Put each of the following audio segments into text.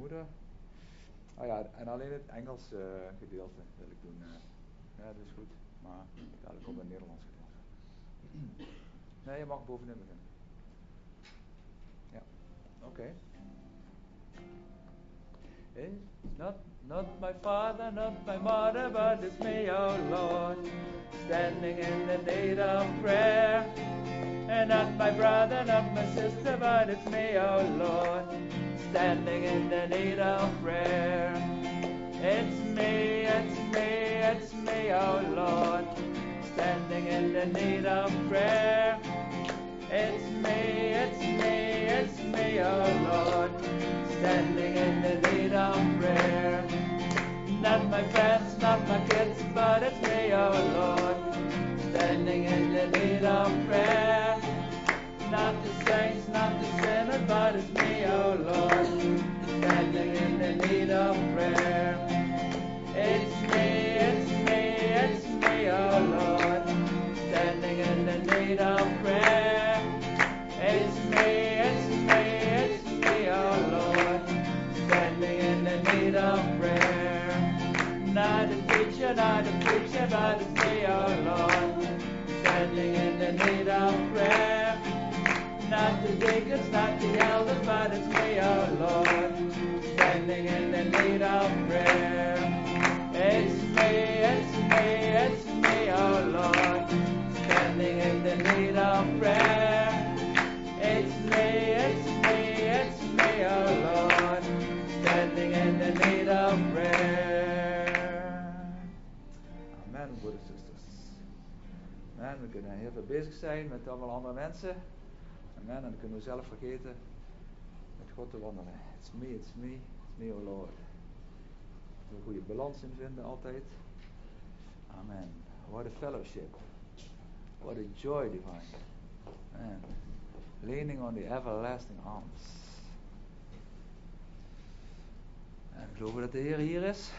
moeder. Ah ja, en alleen het Engels gedeelte wil ik doen. Ja, dat is goed. Maar dadelijk ook het Nederlands gedeelte. Nee, je mag bovenin beginnen. Ja, oké. It's not my father, not my mother, but it's me, oh Lord, standing in the need of prayer. And not my brother, not my sister, but it's me, oh Lord, standing in the need of prayer. It's me, it's me, it's me, oh Lord, standing in the need of prayer. It's me, it's me, it's me, oh Lord, standing in the need of prayer. Not my friends, not my kids, but it's me, oh Lord, standing in the need of prayer. Not the saints, not the sinners, but it's me, oh Lord, standing in the need of prayer. It's me, it's me, it's me, oh Lord, standing in the need of prayer. It's me, it's me, it's me, oh Lord, standing in the need of prayer. Not a teacher, not a preacher, but it's me, oh Lord, standing in the need of prayer. Not the deacons, not the elders, but it's me, oh Lord, standing in the need of prayer. It's me, it's me, it's me, oh Lord, standing in the need of prayer. It's me, it's me, it's me, oh Lord, standing in the need of prayer. Amen, broeders en zusters. Amen, we kunnen heel veel bezig zijn met allemaal andere mensen. Amen, en dan kunnen we zelf vergeten met God te wandelen. It's me, it's me, it's me, oh Lord. Er een goede balans in vinden altijd. Amen. What a fellowship. What a joy divine. Man. Leaning on the everlasting arms. En geloven we dat de Heer hier is?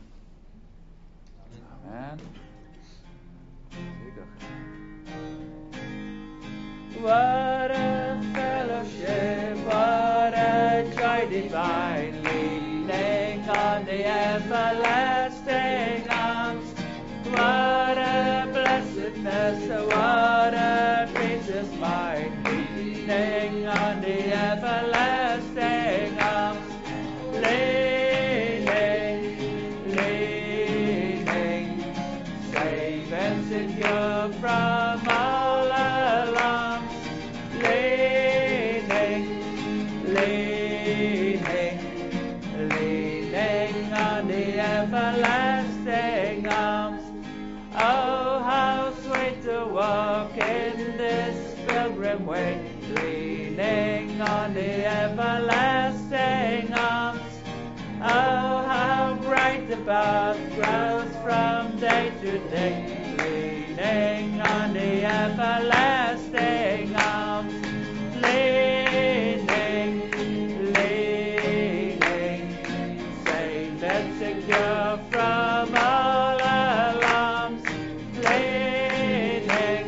Amen. Zeker. What a fellowship, what a joy divine, leaning on the everlasting arms. What a blessedness, what a peace is mine, leaning on the everlasting arms. Leaning, leaning, safe and secure from all alarms. Leaning, leaning, leaning on the everlasting arms. Oh, how sweet to walk in this pilgrim way, leaning on the everlasting arms. Oh, how bright the path grows from day to day, leaning on the everlasting arms. Leaning, leaning, safe and secure from all alarms. Leaning,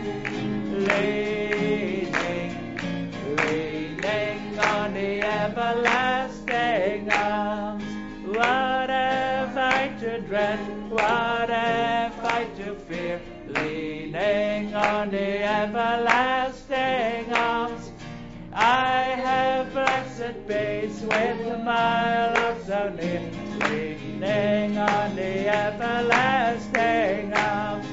leaning, leaning on the everlasting arms. What have I to dread? What have I to fear? Leaning on the everlasting arms. I have blessed peace with my Lord so near. Leaning on the everlasting arms.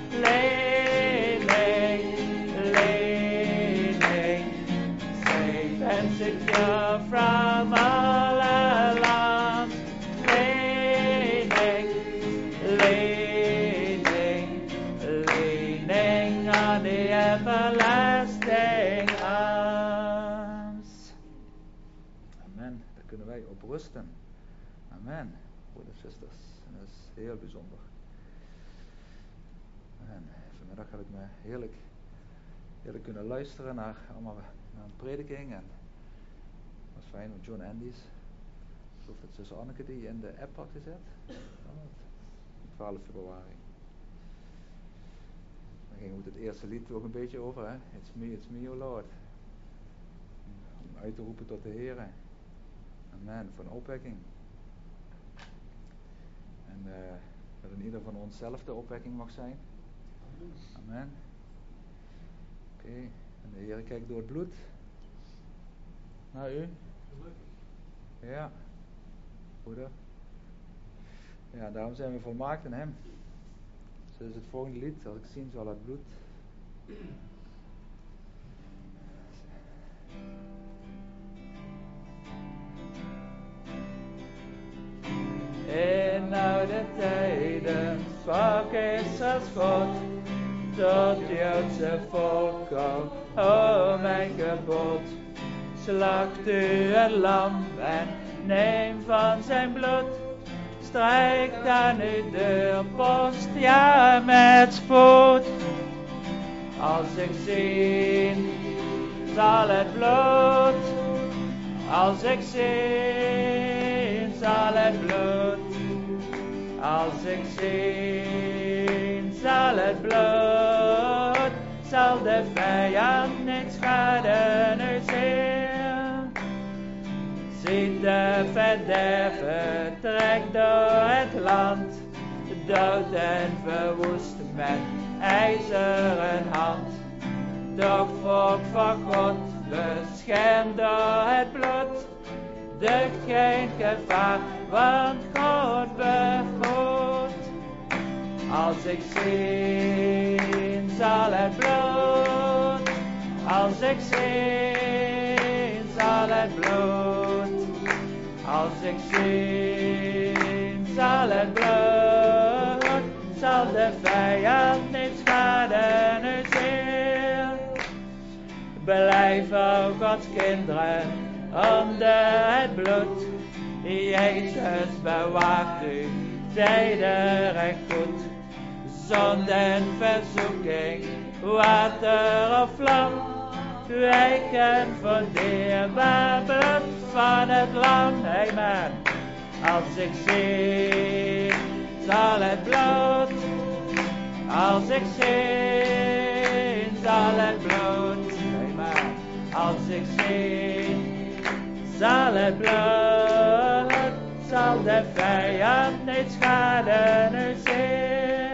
Leaning, leaning, safe and secure from all alarms. Leaning, leaning, leaning on the everlasting arms. Amen. Daar kunnen wij op rusten. Amen. Broeders en zusters. En dat is heel bijzonder. Amen. Vanmiddag heb ik me heerlijk kunnen luisteren naar een prediking. En dat was fijn met John Andy's. Ik geloof dat zuster Anneke die in de app had gezet. 12 februari. Daar ging het eerste lied ook een beetje over. Hè? It's me, oh Lord. Om uit te roepen tot de Heer. Amen, voor een opwekking. En dat in ieder van ons zelf de opwekking mag zijn. Amen. Oké, en de Heer kijkt door het bloed naar u. Ja, broeder. Ja, daarom zijn we volmaakt in hem. Zo is het volgende lied, als ik zien zal het bloed. In oude tijden sprak Israëls God tot Joodse volk, o mijn gebod. Slacht u een lam en neem van zijn bloed. Strijkt aan uw deurpost, ja met spoed. Als ik zien zal het bloed, als ik zien zal het bloed, als ik zien zal het bloed, zal de vijand niet schaden u zeer. Ziet de verderver trekt door het land, dood en verwoest met ijzeren hand. Doch volk van God beschermd door het bloed, ducht geen gevaar, want God begroet. Als ik zien zal het bloed, als ik zien zal het bloed, als ik zien zal het bloed, zal de vijand niet schaden u zeer. Blijf o Gods kinderen onder het bloed, Jezus bewaart u tijdig goed. Zonde en verzoeking, water of vlam, wijken voor dierbaar bloed van het lam. Amen. Als ik zie, zal het bloed, als ik zie, zal het bloed. Amen. Als ik zie, zal het bloed, zal de vijand niet schaden u zeer.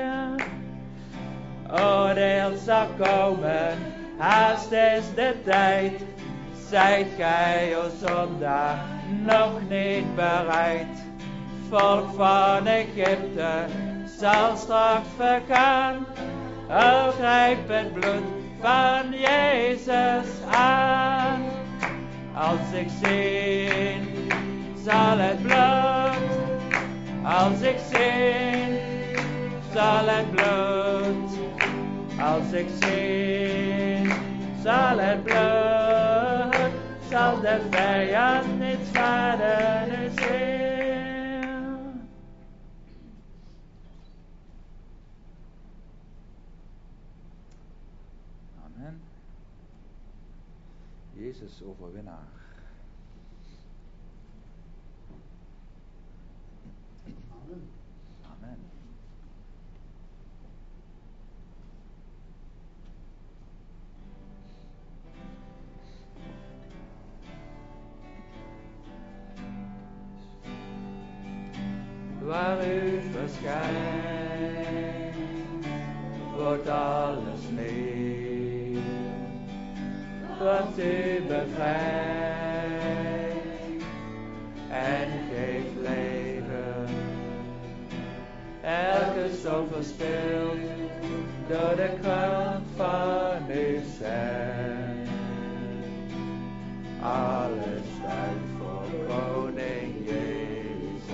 Oordeel zal komen, haast is de tijd. Zijt gij, o zondaar, nog niet bereid? Volk van Egypte zal straks vergaan. O grijp het bloed van Jezus aan. Als ik zie, zal het bloed, als ik zie, zal het bloed, als ik zie, zal het bloed, zal de vijand niet schaden u zeer. Amen. Jezus overwinnaar. Amen. Amen. Waar u verschijnt, wordt alles nieuw. Wat u bevrijdt en geeft leven. Elke storm verspilt door de kracht van uw stem. Alles duidt voor koning Jezus.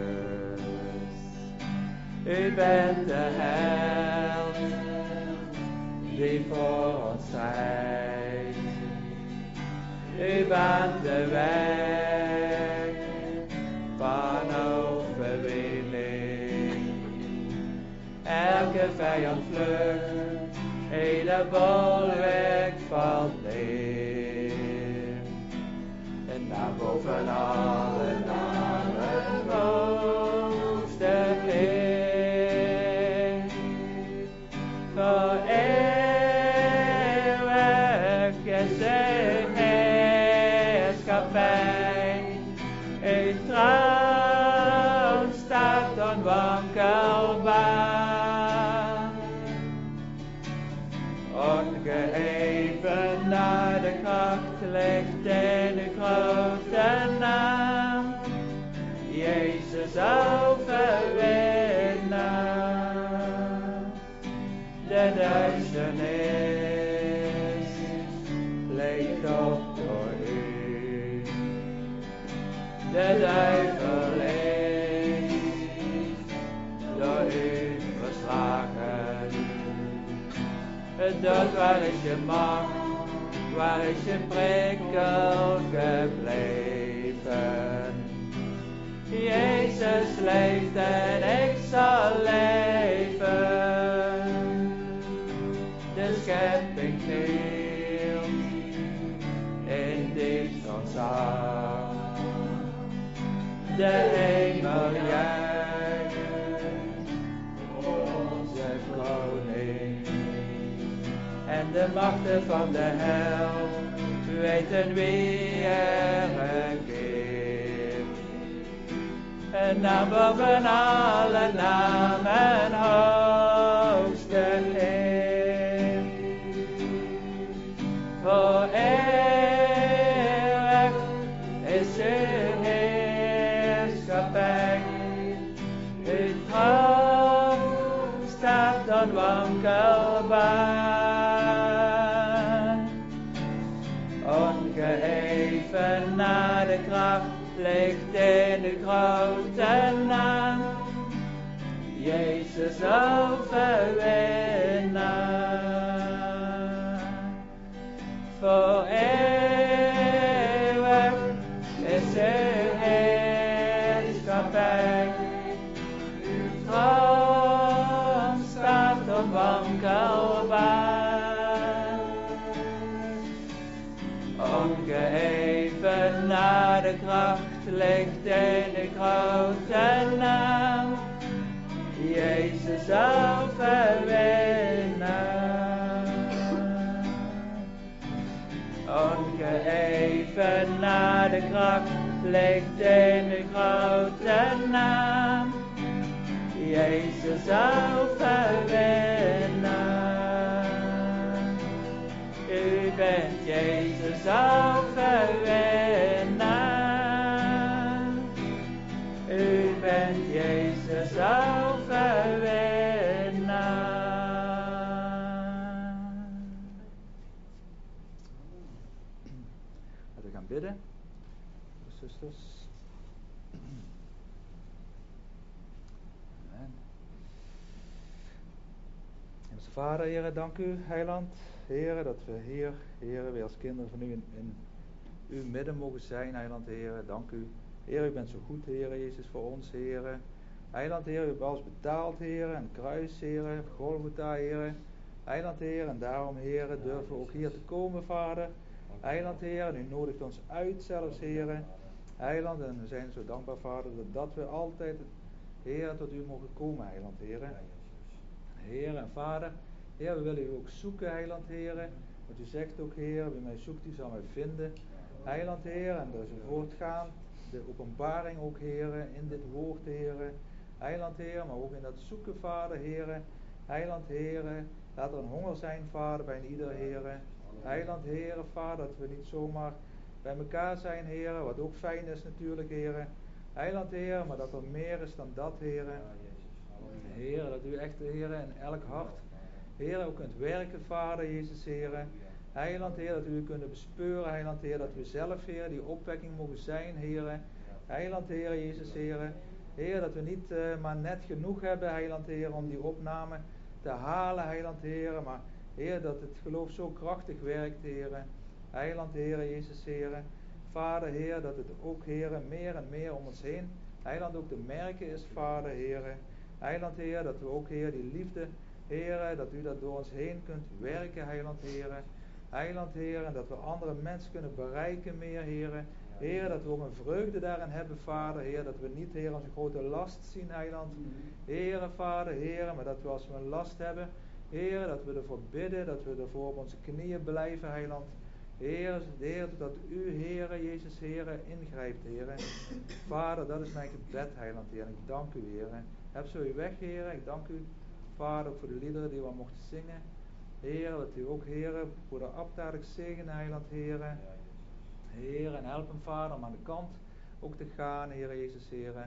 U bent de held die voor ons strijdt. U baant de weg van overwinning. Elke vijand vlucht, ieder bolwerk valt neer. En naar boven alle namen hoogste Heer. Voor eeuwig is de heerschappij zal verwinnen. De duisternis leeft op door u. De duivel is door u verslagen. Het dood, waar is je macht? Waar is je prikkel gebleven? Jezus leeft en ik zal leven. De schepping knielt in diep ontzag. De hemel juicht voor onze koning. En de machten van de hel weten wie er regeert. Een naam boven alle namen, hoogste Heer. Voor eeuwig is uw heerschappij. Uw troon staat onwankelbaar. Ongeheven naar de kracht ligt in uw grote naam. Jezus overwinnaar. Voor eeuwig is uw heerschappij. Uw troon staat onwankelbaar. Ongeheven naar de kracht ligt in uw grote naam. Jezus overwinnaar. Ongeheven naar de kracht ligt in uw grote naam. Jezus overwinnaar. U bent Jezus overwinnaar. U bent Jezus overwinnaar. Laten we gaan bidden, zusters. Amen. Hemelse Vader, Heere, dank u, Heiland. Heere, dat we hier, Heere, weer als kinderen van u in uw midden mogen zijn, Heiland, Heere. Dank u. Heer, u bent zo goed, Heer Jezus, voor ons, Heer. Heiland, Heer, u hebt alles betaald, Heer, en kruis, Heer, Golgotha, Heer. Heiland, Heer, en daarom, Heer, durven we ook hier te komen, Vader. Heiland, Heer, en u nodigt ons uit zelfs, Heer. Heiland, en we zijn zo dankbaar, Vader, dat we altijd, Heer, tot u mogen komen, Heiland, Heer. Heer en Vader, Heer, we willen u ook zoeken, Heiland, Heer. Want u zegt ook, Heer, wie mij zoekt, die zal mij vinden. Heiland, Heer, en er is een voortgaan. De openbaring ook, Heer, in dit woord, Heer. Heiland, Heer, maar ook in dat zoeken, Vader, Heer. Heiland, Heer, laat er een honger zijn, Vader, bij ieder, Heer. Heiland, Heer, Vader, dat we niet zomaar bij elkaar zijn, Heer, wat ook fijn is natuurlijk, Heer. Heiland, Heer, maar dat er meer is dan dat, Heer. Heer, dat u echt, Heer, in elk hart, Heer, ook kunt werken, Vader, Jezus, Heer. Heiland, Heer, dat u kunt bespeuren, Heiland, Heer, dat we zelf, Heer, die opwekking mogen zijn, Heer. Heiland, Heer, Jezus, Heer. Heer, dat we niet maar net genoeg hebben, Heiland, Heer, om die opname te halen, Heiland, Heer. Maar, Heer, dat het geloof zo krachtig werkt, Heer. Heiland, Heer, Jezus, Heer. Vader, Heer, dat het ook, Heer, meer en meer om ons heen, Heiland, ook te merken is, Vader, Heer. Heiland, Heer, dat we ook, Heer, die liefde, Heer, dat u dat door ons heen kunt werken, Heiland, Heer. Heiland, Heer, en dat we andere mensen kunnen bereiken meer, Heer. Heer, dat we ook een vreugde daarin hebben, Vader, Heer, dat we niet, Heer, als een grote last zien, Heiland. Heer, Vader, Heer, maar dat we als we een last hebben, Heer, dat we ervoor bidden, dat we ervoor op onze knieën blijven, Heiland. Heer, dat u, Heer, Jezus, Heer, ingrijpt, Heer. Vader, dat is mijn gebed, Heiland, Heer. En ik dank u, Heer. Heb zo uw weg, Heer. Ik dank u, Vader, ook voor de liederen die we mochten zingen. Heer, dat u ook, Heer, voor de abdadig zegenen, Heiland, Heer. Heer, en help hem, Vader, om aan de kant ook te gaan, Heer Jezus, Heer.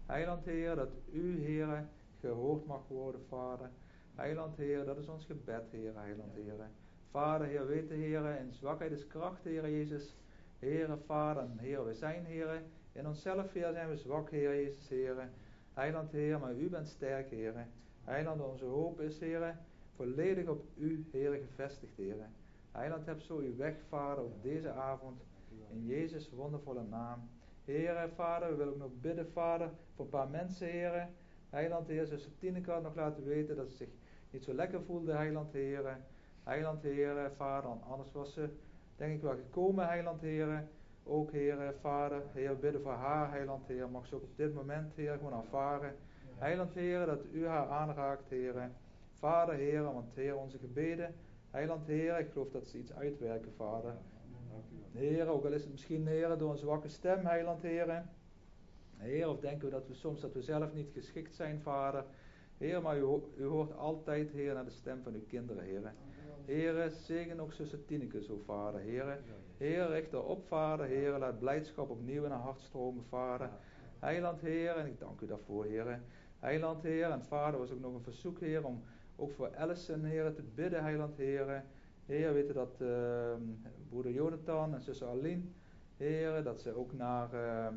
Heiland Heer, dat u, Heer, gehoord mag worden, Vader. Heiland Heer, dat is ons gebed, Heer, Heiland Heer. Vader, Heer, weet de Heer, in zwakheid is kracht, Heer Jezus. Heer, Vader, Heer, we zijn, Heer, in onszelf, Heer, zijn we zwak, Heer Jezus, Heer. Heiland Heer, maar u bent sterk, Heer. Heiland, onze hoop is, Heer, volledig op u, Heer, gevestigd, Heer. Heiland, heb zo uw weg, Vader, op deze avond, in Jezus' wondervolle naam. Heer, Vader, we willen ook nog bidden, Vader, voor een paar mensen, Heer. Heiland, Heer, zuster Tineke had nog laten weten dat ze zich niet zo lekker voelde, Heiland, Heer. Heiland, Heer, Vader, anders was ze, denk ik wel gekomen, Heiland, Heer. Ook, Heer, Vader, Heer, we bidden voor haar, Heiland, Heer. Mag ze ook op dit moment, Heer, gewoon ervaren. Heiland, Heer, dat u haar aanraakt, Heer. Vader, Heer, want, Heer, onze gebeden, Heiland, Heer, ik geloof dat ze iets uitwerken, Vader. Heer, ook al is het misschien, Heer, door een zwakke stem, Heiland, Heer. Heer, of denken we dat we soms dat we zelf niet geschikt zijn, Vader. Heer, maar u hoort altijd, Heer, naar de stem van uw kinderen, Heer. Heer, zegen ook zuster Tineke zo, Vader, Heer. Heer, richt haar op, Vader, Heer. Laat blijdschap opnieuw in haar hart stromen, Vader. Heiland, Heer, en ik dank u daarvoor, Heer. Heiland, Heer, en Vader, was ook nog een verzoek, Heer, om ook voor Allison, Heer, te bidden, Heiland, Heer. Heer, weten dat broeder Jonathan en zuster Aline, Heer, dat ze ook naar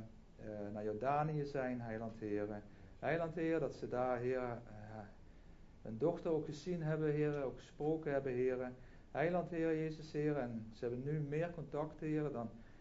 Jordanië zijn, Heiland, Heer. Heiland, Heer, dat ze daar, Heer, hun dochter ook gezien hebben, Heer, ook gesproken hebben, Heer. Heiland, Heer, Jezus, Heer, en ze hebben nu meer contact, Heer,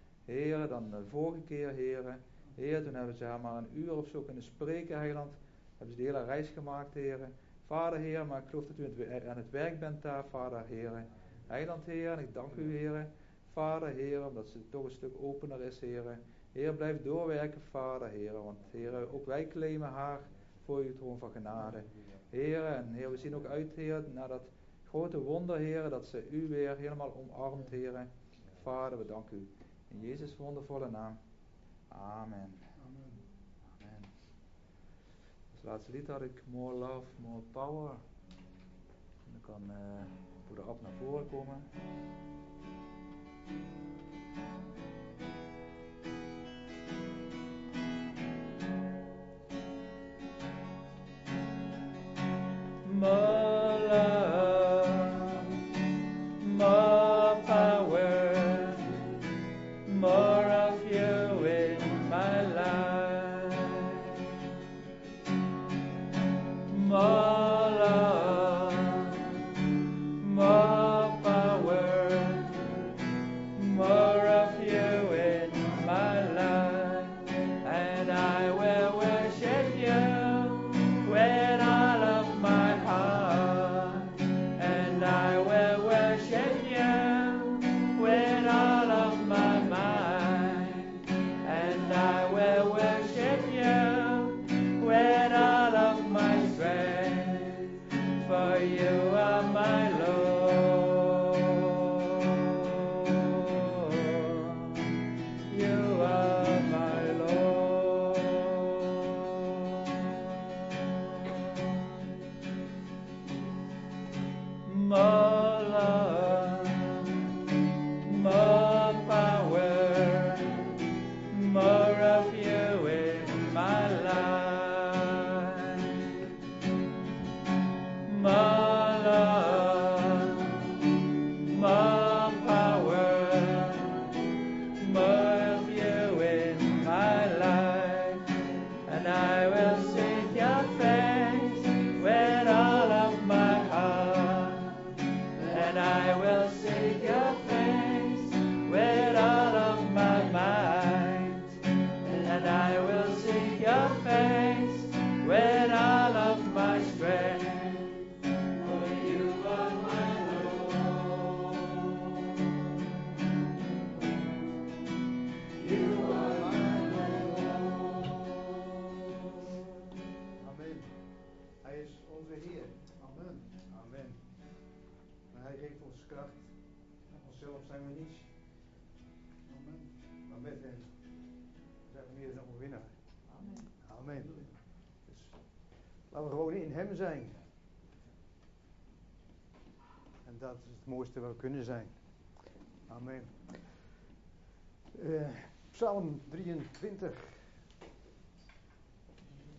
dan de vorige keer, Heer. Heer, toen hebben ze haar maar een uur of zo kunnen spreken, Heiland. Hebben ze de hele reis gemaakt, Heer. Vader, Heer, maar ik geloof dat u aan het werk bent daar, Vader, Heer. Heiland, Heer, en ik dank u, Heer. Vader, Heer, omdat ze toch een stuk opener is, Heer. Heer, blijf doorwerken, Vader, Heer. Want, Heer, ook wij claimen haar voor uw troon van genade. Heer, en Heer, we zien ook uit, Heer, naar dat grote wonder, Heer, dat ze u weer helemaal omarmt, Heer. Vader, we danken u. In Jezus' wondervolle naam. Amen. Amen. Amen. Als laatste lied had ik More Love, More Power. En dan kan broeder Ab naar voren komen. More love, more power, more of you in my life. More love, more power, more of you in my life. And I will worship you with all of my heart. And I will worship you with all of my mind. And I will worship you with all of my strength. For you are my Lord. You are my Lord. More love, more power, more of you in my life. More love, more power, more of you in my life. And I will seek your face with all of my heart. And I will seek your face with all of my mind. And I will seek your face with all of my strength. For you are my Lord. You are my Lord. Amen. Hij is onze Heer. Amen. Amen. En hij geeft ons kracht. Onszelf zijn we niets. Amen. Maar met hem zijn we meer dan overwinnaar. Amen. Amen. Dus laten we gewoon in hem zijn. En dat is het mooiste wat we kunnen zijn. Amen. Psalm 23.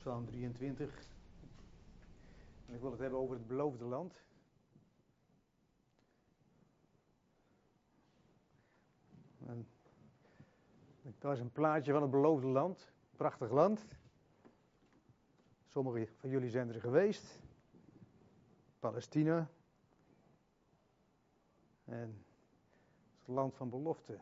Psalm 23. En ik wil het hebben over het beloofde land. En daar is een plaatje van het beloofde land. Prachtig land. Sommigen van jullie zijn er geweest. Palestina. En het is het land van belofte.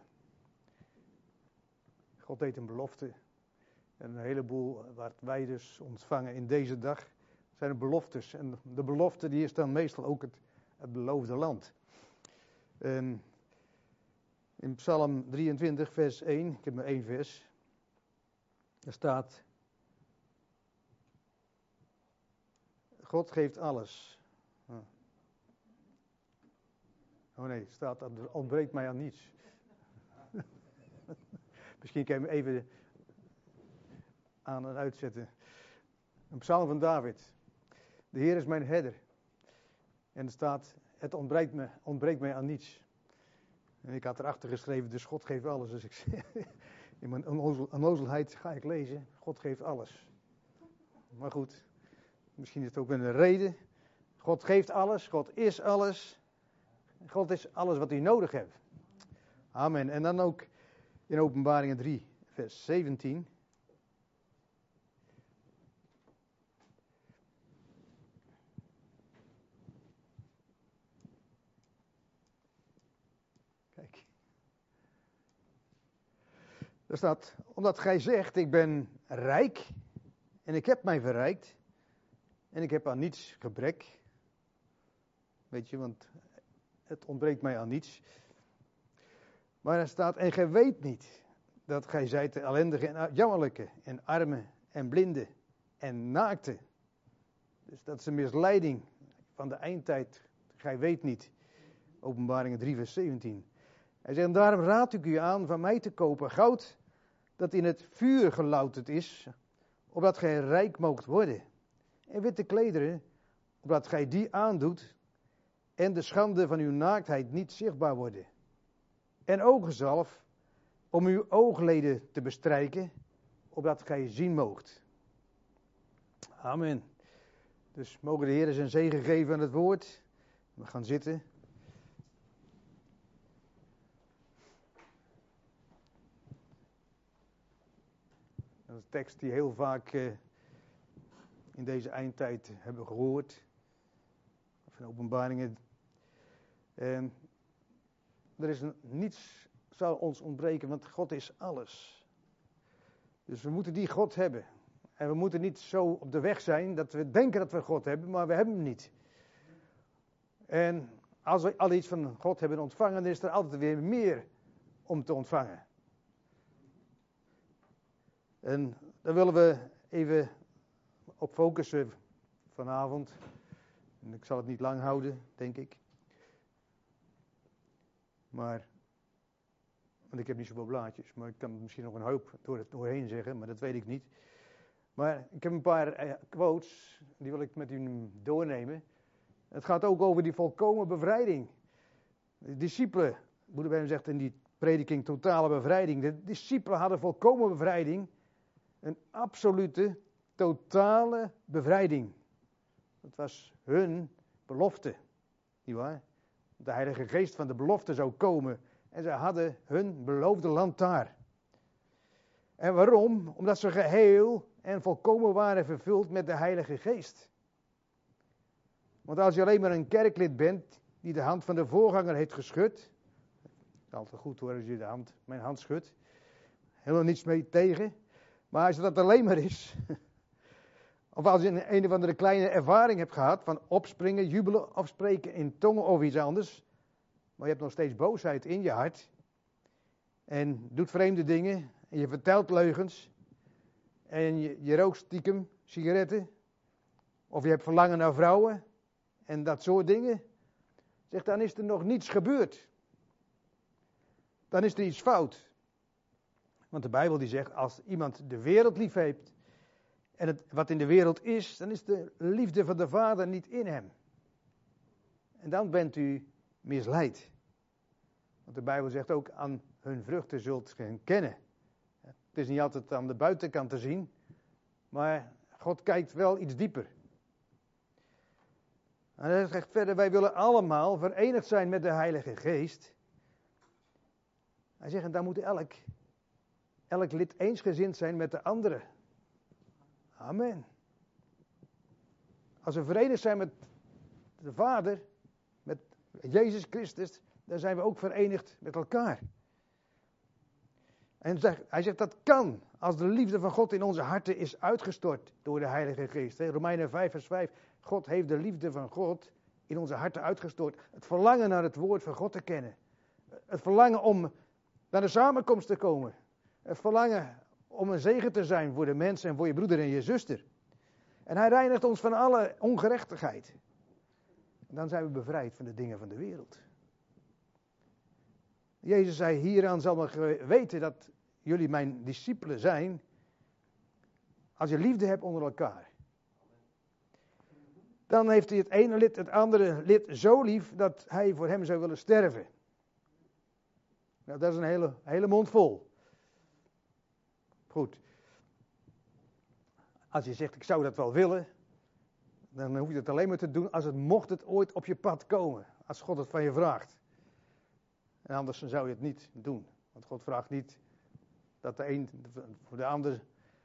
God deed een belofte. En een heleboel wat wij dus ontvangen in deze dag zijn de beloftes. En de belofte die is dan meestal ook het beloofde land. En in Psalm 23 vers 1, ik heb maar 1 vers. Daar staat: God geeft alles. Oh nee, staat er ontbreekt mij aan niets. Misschien kan je hem even aan en uitzetten. Een psalm van David. De Heer is mijn herder. En er staat: het ontbreekt mij aan niets. En ik had erachter geschreven, dus God geeft alles. Dus ik in mijn onnozelheid ga ik lezen, God geeft alles. Maar goed, misschien is het ook een reden. God geeft alles, God is alles. God is alles wat u nodig hebt. Amen. En dan ook in Openbaringen 3, vers 17. Kijk. Daar staat: omdat gij zegt, ik ben rijk en ik heb mij verrijkt en ik heb aan niets gebrek. Weet je, want het ontbreekt mij aan niets. Maar er staat: en gij weet niet dat gij zijt de ellendige en jammerlijke en arme en blinde en naakte. Dus dat is een misleiding van de eindtijd. Gij weet niet. Openbaringen 3 vers 17. Hij zegt: daarom raad ik u aan van mij te kopen goud dat in het vuur gelouterd is, opdat gij rijk moogt worden. En witte klederen, opdat gij die aandoet en de schande van uw naaktheid niet zichtbaar worden. En ogenzalf om uw oogleden te bestrijken, opdat gij zien moogt. Amen. Dus mogen de Heer zijn zegen geven aan het woord. We gaan zitten. Dat is een tekst die heel vaak in deze eindtijd hebben gehoord. Of in Openbaringen. En er is niets zal ons ontbreken, want God is alles. Dus we moeten die God hebben. En we moeten niet zo op de weg zijn dat we denken dat we God hebben, maar we hebben hem niet. En als we al iets van God hebben ontvangen, dan is er altijd weer meer om te ontvangen. En daar willen we even op focussen vanavond. En ik zal het niet lang houden, denk ik. Maar, want ik heb niet zoveel blaadjes, maar ik kan misschien nog een hoop doorheen zeggen, maar dat weet ik niet. Maar ik heb een paar quotes, die wil ik met u doornemen. Het gaat ook over die volkomen bevrijding. De discipelen, Moeder bij hem zegt in die prediking totale bevrijding. De discipelen hadden volkomen bevrijding. Een absolute, totale bevrijding. Dat was hun belofte. Nietwaar? De Heilige Geest van de belofte zou komen. En zij hadden hun beloofde land daar. En waarom? Omdat ze geheel en volkomen waren vervuld met de Heilige Geest. Want als je alleen maar een kerklid bent die de hand van de voorganger heeft geschud. Het is altijd goed hoor als je mijn hand schudt. Helemaal niets mee tegen. Maar als dat alleen maar is. Of als je een of andere kleine ervaring hebt gehad van opspringen, jubelen of spreken in tongen of iets anders. Maar je hebt nog steeds boosheid in je hart. En doet vreemde dingen. En je vertelt leugens. En je rookt stiekem sigaretten. Of je hebt verlangen naar vrouwen. En dat soort dingen. Zeg, dan is er nog niets gebeurd. Dan is er iets fout. Want de Bijbel die zegt, als iemand de wereld lief heeft. En wat in de wereld is, dan is de liefde van de Vader niet in hem. En dan bent u misleid. Want de Bijbel zegt ook, aan hun vruchten zult gij kennen. Het is niet altijd aan de buitenkant te zien. Maar God kijkt wel iets dieper. En hij zegt verder, wij willen allemaal verenigd zijn met de Heilige Geest. Hij zegt, en daar moet elk lid eensgezind zijn met de andere. Amen. Als we verenigd zijn met de Vader, met Jezus Christus, dan zijn we ook verenigd met elkaar. En hij zegt dat kan als de liefde van God in onze harten is uitgestort door de Heilige Geest. Romeinen 5 vers 5. God heeft de liefde van God in onze harten uitgestort. Het verlangen naar het woord van God te kennen. Het verlangen om naar de samenkomst te komen. Het verlangen om een zegen te zijn voor de mensen en voor je broeder en je zuster. En hij reinigt ons van alle ongerechtigheid. En dan zijn we bevrijd van de dingen van de wereld. Jezus zei, hieraan zal men weten dat jullie mijn discipelen zijn, als je liefde hebt onder elkaar. Dan heeft hij het ene lid het andere lid zo lief dat hij voor hem zou willen sterven. Nou, dat is een hele mond vol. Goed. Als je zegt, ik zou dat wel willen, dan hoef je het alleen maar te doen als mocht het ooit op je pad komen. Als God het van je vraagt. En anders zou je het niet doen. Want God vraagt niet dat de een voor de ander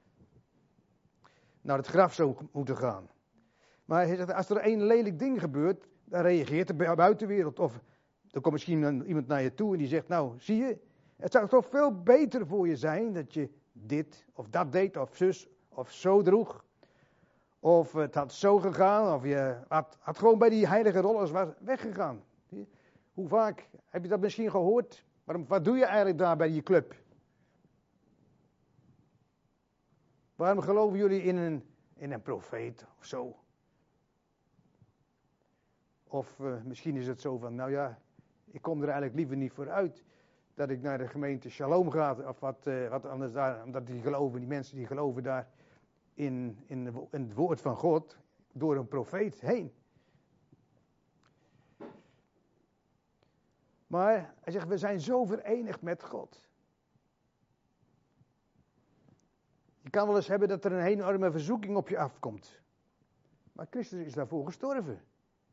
naar het graf zou moeten gaan. Maar hij zegt, als er één lelijk ding gebeurt, dan reageert de buitenwereld. Of er komt misschien iemand naar je toe en die zegt, nou zie je, het zou toch veel beter voor je zijn dat je dit of dat deed of zus of zo droeg. Of het had zo gegaan, of je had gewoon bij die heilige rollers was weggegaan. Hoe vaak heb je dat misschien gehoord? Wat doe je eigenlijk daar bij die club? Waarom geloven jullie in een profeet of zo? Of misschien is het zo van, nou ja, ik kom er eigenlijk liever niet voor uit dat ik naar de gemeente Shalom ga. Of wat anders daar, omdat die mensen die geloven daar in het woord van God door een profeet heen. Maar hij zegt, we zijn zo verenigd met God. Je kan wel eens hebben dat er een enorme verzoeking op je afkomt. Maar Christus is daarvoor gestorven.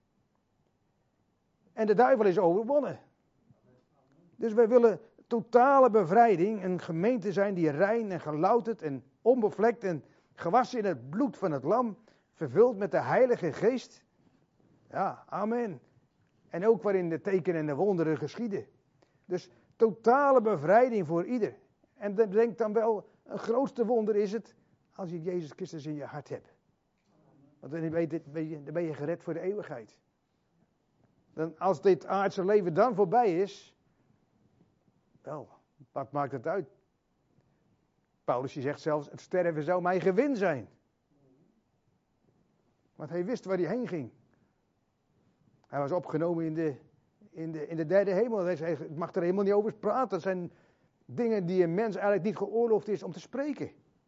En de duivel is overwonnen. Dus wij willen totale bevrijding. Een gemeente zijn die rein en gelouterd en onbevlekt en gewassen in het bloed van het lam. Vervuld met de Heilige Geest. Ja, amen. En ook waarin de tekenen en de wonderen geschieden. Dus totale bevrijding voor ieder. En denk dan wel, een grootste wonder is het als je Jezus Christus in je hart hebt. Want dan ben je gered voor de eeuwigheid. Dan, als dit aardse leven dan voorbij is, wel, wat maakt het uit? Paulus die zegt zelfs, het sterven zou mijn gewin zijn. Want hij wist waar hij heen ging. Hij was opgenomen in de derde hemel. Hij zei, ik mag er helemaal niet over praten. Dat zijn dingen die een mens eigenlijk niet geoorloofd is om te spreken.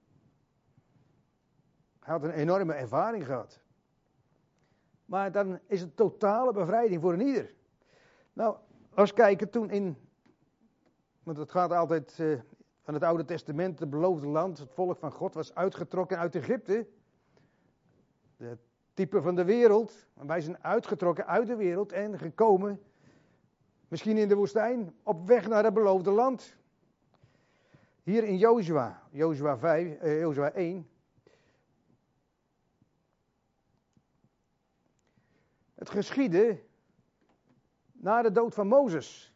Hij had een enorme ervaring gehad. Maar dan is het totale bevrijding voor een ieder. Nou, als kijken toen want het gaat altijd van het Oude Testament, het beloofde land, het volk van God was uitgetrokken uit Egypte. Het type van de wereld. Wij zijn uitgetrokken uit de wereld en gekomen, misschien in de woestijn, op weg naar het beloofde land. Hier in Jozua 1. Het geschiedde na de dood van Mozes.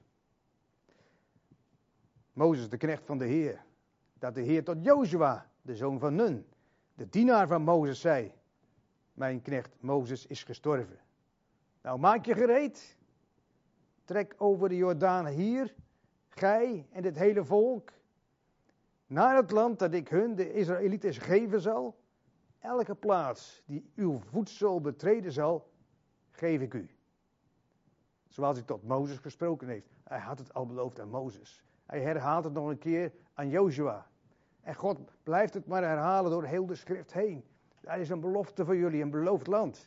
Mozes, de knecht van de Heer. Dat de Heer tot Jozua, de zoon van Nun, de dienaar van Mozes, zei: mijn knecht Mozes is gestorven. Nou, maak je gereed. Trek over de Jordaan hier, gij en dit hele volk, naar het land dat ik hun, de Israëlieten, geven zal. Elke plaats die uw voedsel betreden zal, geef ik u. Zoals hij tot Mozes gesproken heeft. Hij had het al beloofd aan Mozes. Hij herhaalt het nog een keer aan Jozua. En God blijft het maar herhalen door heel de schrift heen. Daar is een belofte voor jullie, een beloofd land.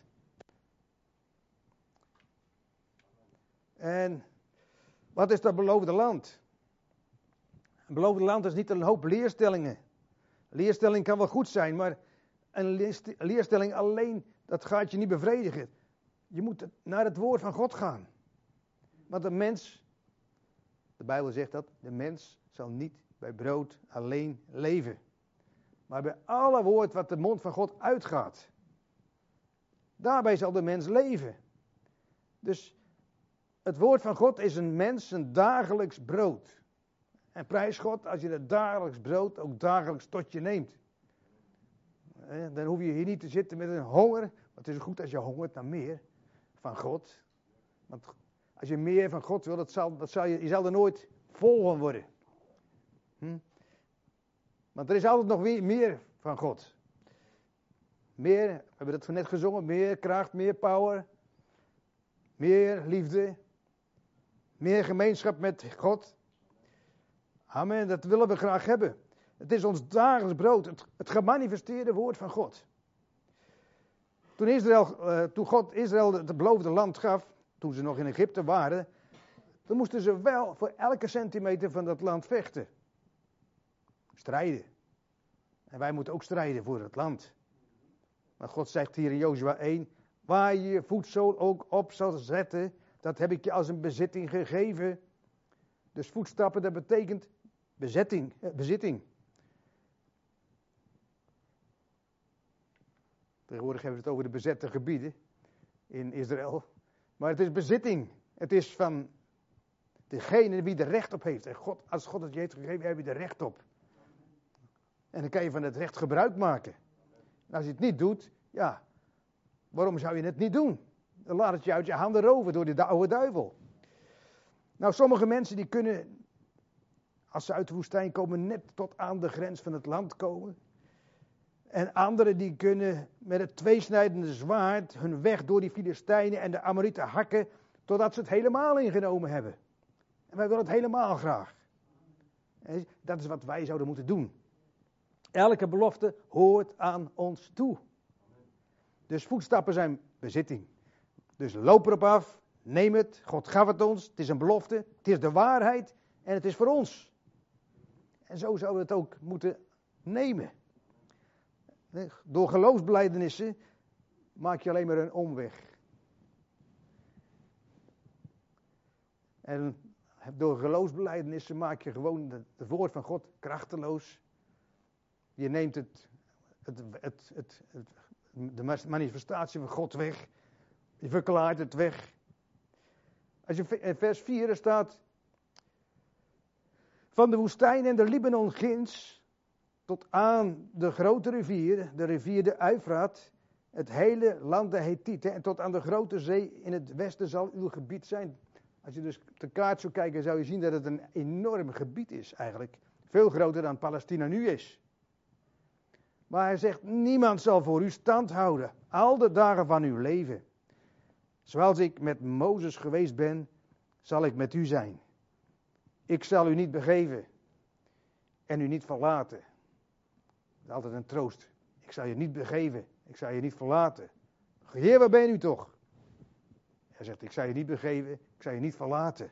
En wat is dat beloofde land? Een beloofde land is niet een hoop leerstellingen. Leerstelling kan wel goed zijn, maar een leerstelling alleen, dat gaat je niet bevredigen. Je moet naar het woord van God gaan. Want de mens, de Bijbel zegt dat, de mens zal niet bij brood alleen leven. Maar bij alle woord wat de mond van God uitgaat. Daarbij zal de mens leven. Dus het woord van God is een mens een dagelijks brood. En prijs God als je het dagelijks brood ook dagelijks tot je neemt. Dan hoef je hier niet te zitten met een honger. Want het is goed als je hongert naar meer van God. Want als je meer van God wil, je zal er nooit vol van worden. Want er is altijd nog meer van God. Meer, we hebben het net gezongen, meer kracht, meer power. Meer liefde. Meer gemeenschap met God. Amen, dat willen we graag hebben. Het is ons dagelijks brood, het gemanifesteerde woord van God. Toen God Israël het beloofde land gaf, toen ze nog in Egypte waren, dan moesten ze wel voor elke centimeter van dat land vechten. Strijden. En wij moeten ook strijden voor het land. Maar God zegt hier in Jozua 1, waar je je voetzool ook op zal zetten, dat heb ik je als een bezitting gegeven. Dus voetstappen, dat betekent bezitting. Tegenwoordig hebben we het over de bezette gebieden in Israël. Maar het is bezitting. Het is van degene wie er recht op heeft. En als God het je heeft gegeven, heb je er recht op. En dan kan je van het recht gebruik maken. En als je het niet doet, ja, waarom zou je het niet doen? Dan laat het je uit je handen roven door de oude duivel. Nou, sommige mensen die kunnen, als ze uit de woestijn komen, net tot aan de grens van het land komen. En anderen die kunnen met het tweesnijdende zwaard hun weg door die Filistijnen en de Amorieten hakken, totdat ze het helemaal ingenomen hebben. En wij willen het helemaal graag. Dat is wat wij zouden moeten doen. Elke belofte hoort aan ons toe. Dus voetstappen zijn bezitting. Dus loop erop af, neem het, God gaf het ons, het is een belofte, het is de waarheid en het is voor ons. En zo zouden we het ook moeten nemen. Door geloofsbelijdenissen maak je alleen maar een omweg. En door geloofsbelijdenissen maak je gewoon het woord van God krachteloos. Je neemt de manifestatie van God weg. Je verklaart het weg. Als je in vers 4 staat, van de woestijn en de Libanon ginds tot aan de grote rivier, de rivier de Uifraat, het hele land de Hethieten en tot aan de grote zee in het westen zal uw gebied zijn. Als je dus op de kaart zou kijken, zou je zien dat het een enorm gebied is eigenlijk. Veel groter dan Palestina nu is. Maar hij zegt, niemand zal voor u stand houden, al de dagen van uw leven. Zoals ik met Mozes geweest ben, zal ik met u zijn. Ik zal u niet begeven en u niet verlaten. Dat is altijd een troost. Ik zal je niet begeven, ik zal je niet verlaten. Heer, waar ben je nu toch? Hij zegt, ik zal je niet begeven, ik zal je niet verlaten.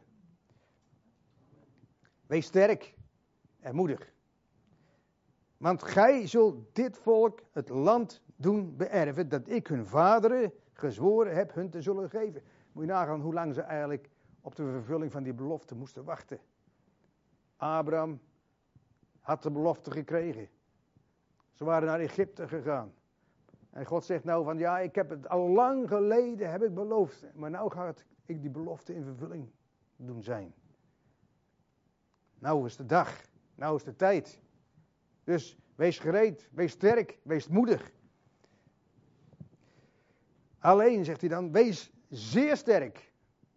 Wees sterk en moedig. Want gij zult dit volk het land doen beërven dat ik hun vaderen gezworen heb hun te zullen geven. Moet je nagaan hoe lang ze eigenlijk op de vervulling van die belofte moesten wachten. Abraham had de belofte gekregen. Ze waren naar Egypte gegaan. En God zegt nou van ja, ik heb het al lang geleden heb ik beloofd. Maar nou gaat ik die belofte in vervulling doen zijn. Nou is de dag. Nou is de tijd. Dus wees gereed, wees sterk, wees moedig. Alleen, zegt hij dan, wees zeer sterk.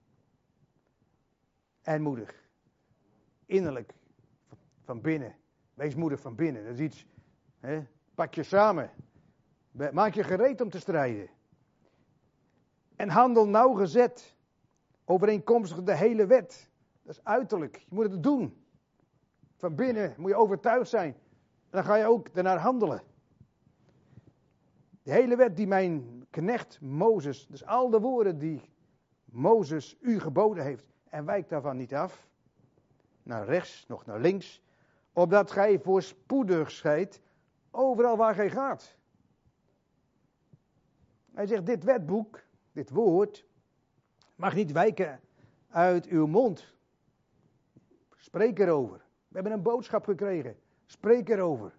En moedig. Innerlijk. Van binnen. Wees moedig van binnen. Dat is iets, pak je samen. Maak je gereed om te strijden. En handel nauwgezet. Overeenkomstig de hele wet. Dat is uiterlijk. Je moet het doen. Van binnen moet je overtuigd zijn. En dan ga je ook daarnaar handelen. De hele wet die mijn knecht Mozes, dus al de woorden die Mozes u geboden heeft, en wijk daarvan niet af, naar rechts, nog naar links, opdat gij voorspoedig zijt, overal waar gij gaat. Hij zegt, dit wetboek, dit woord, mag niet wijken uit uw mond. Spreek erover. We hebben een boodschap gekregen. Spreek erover.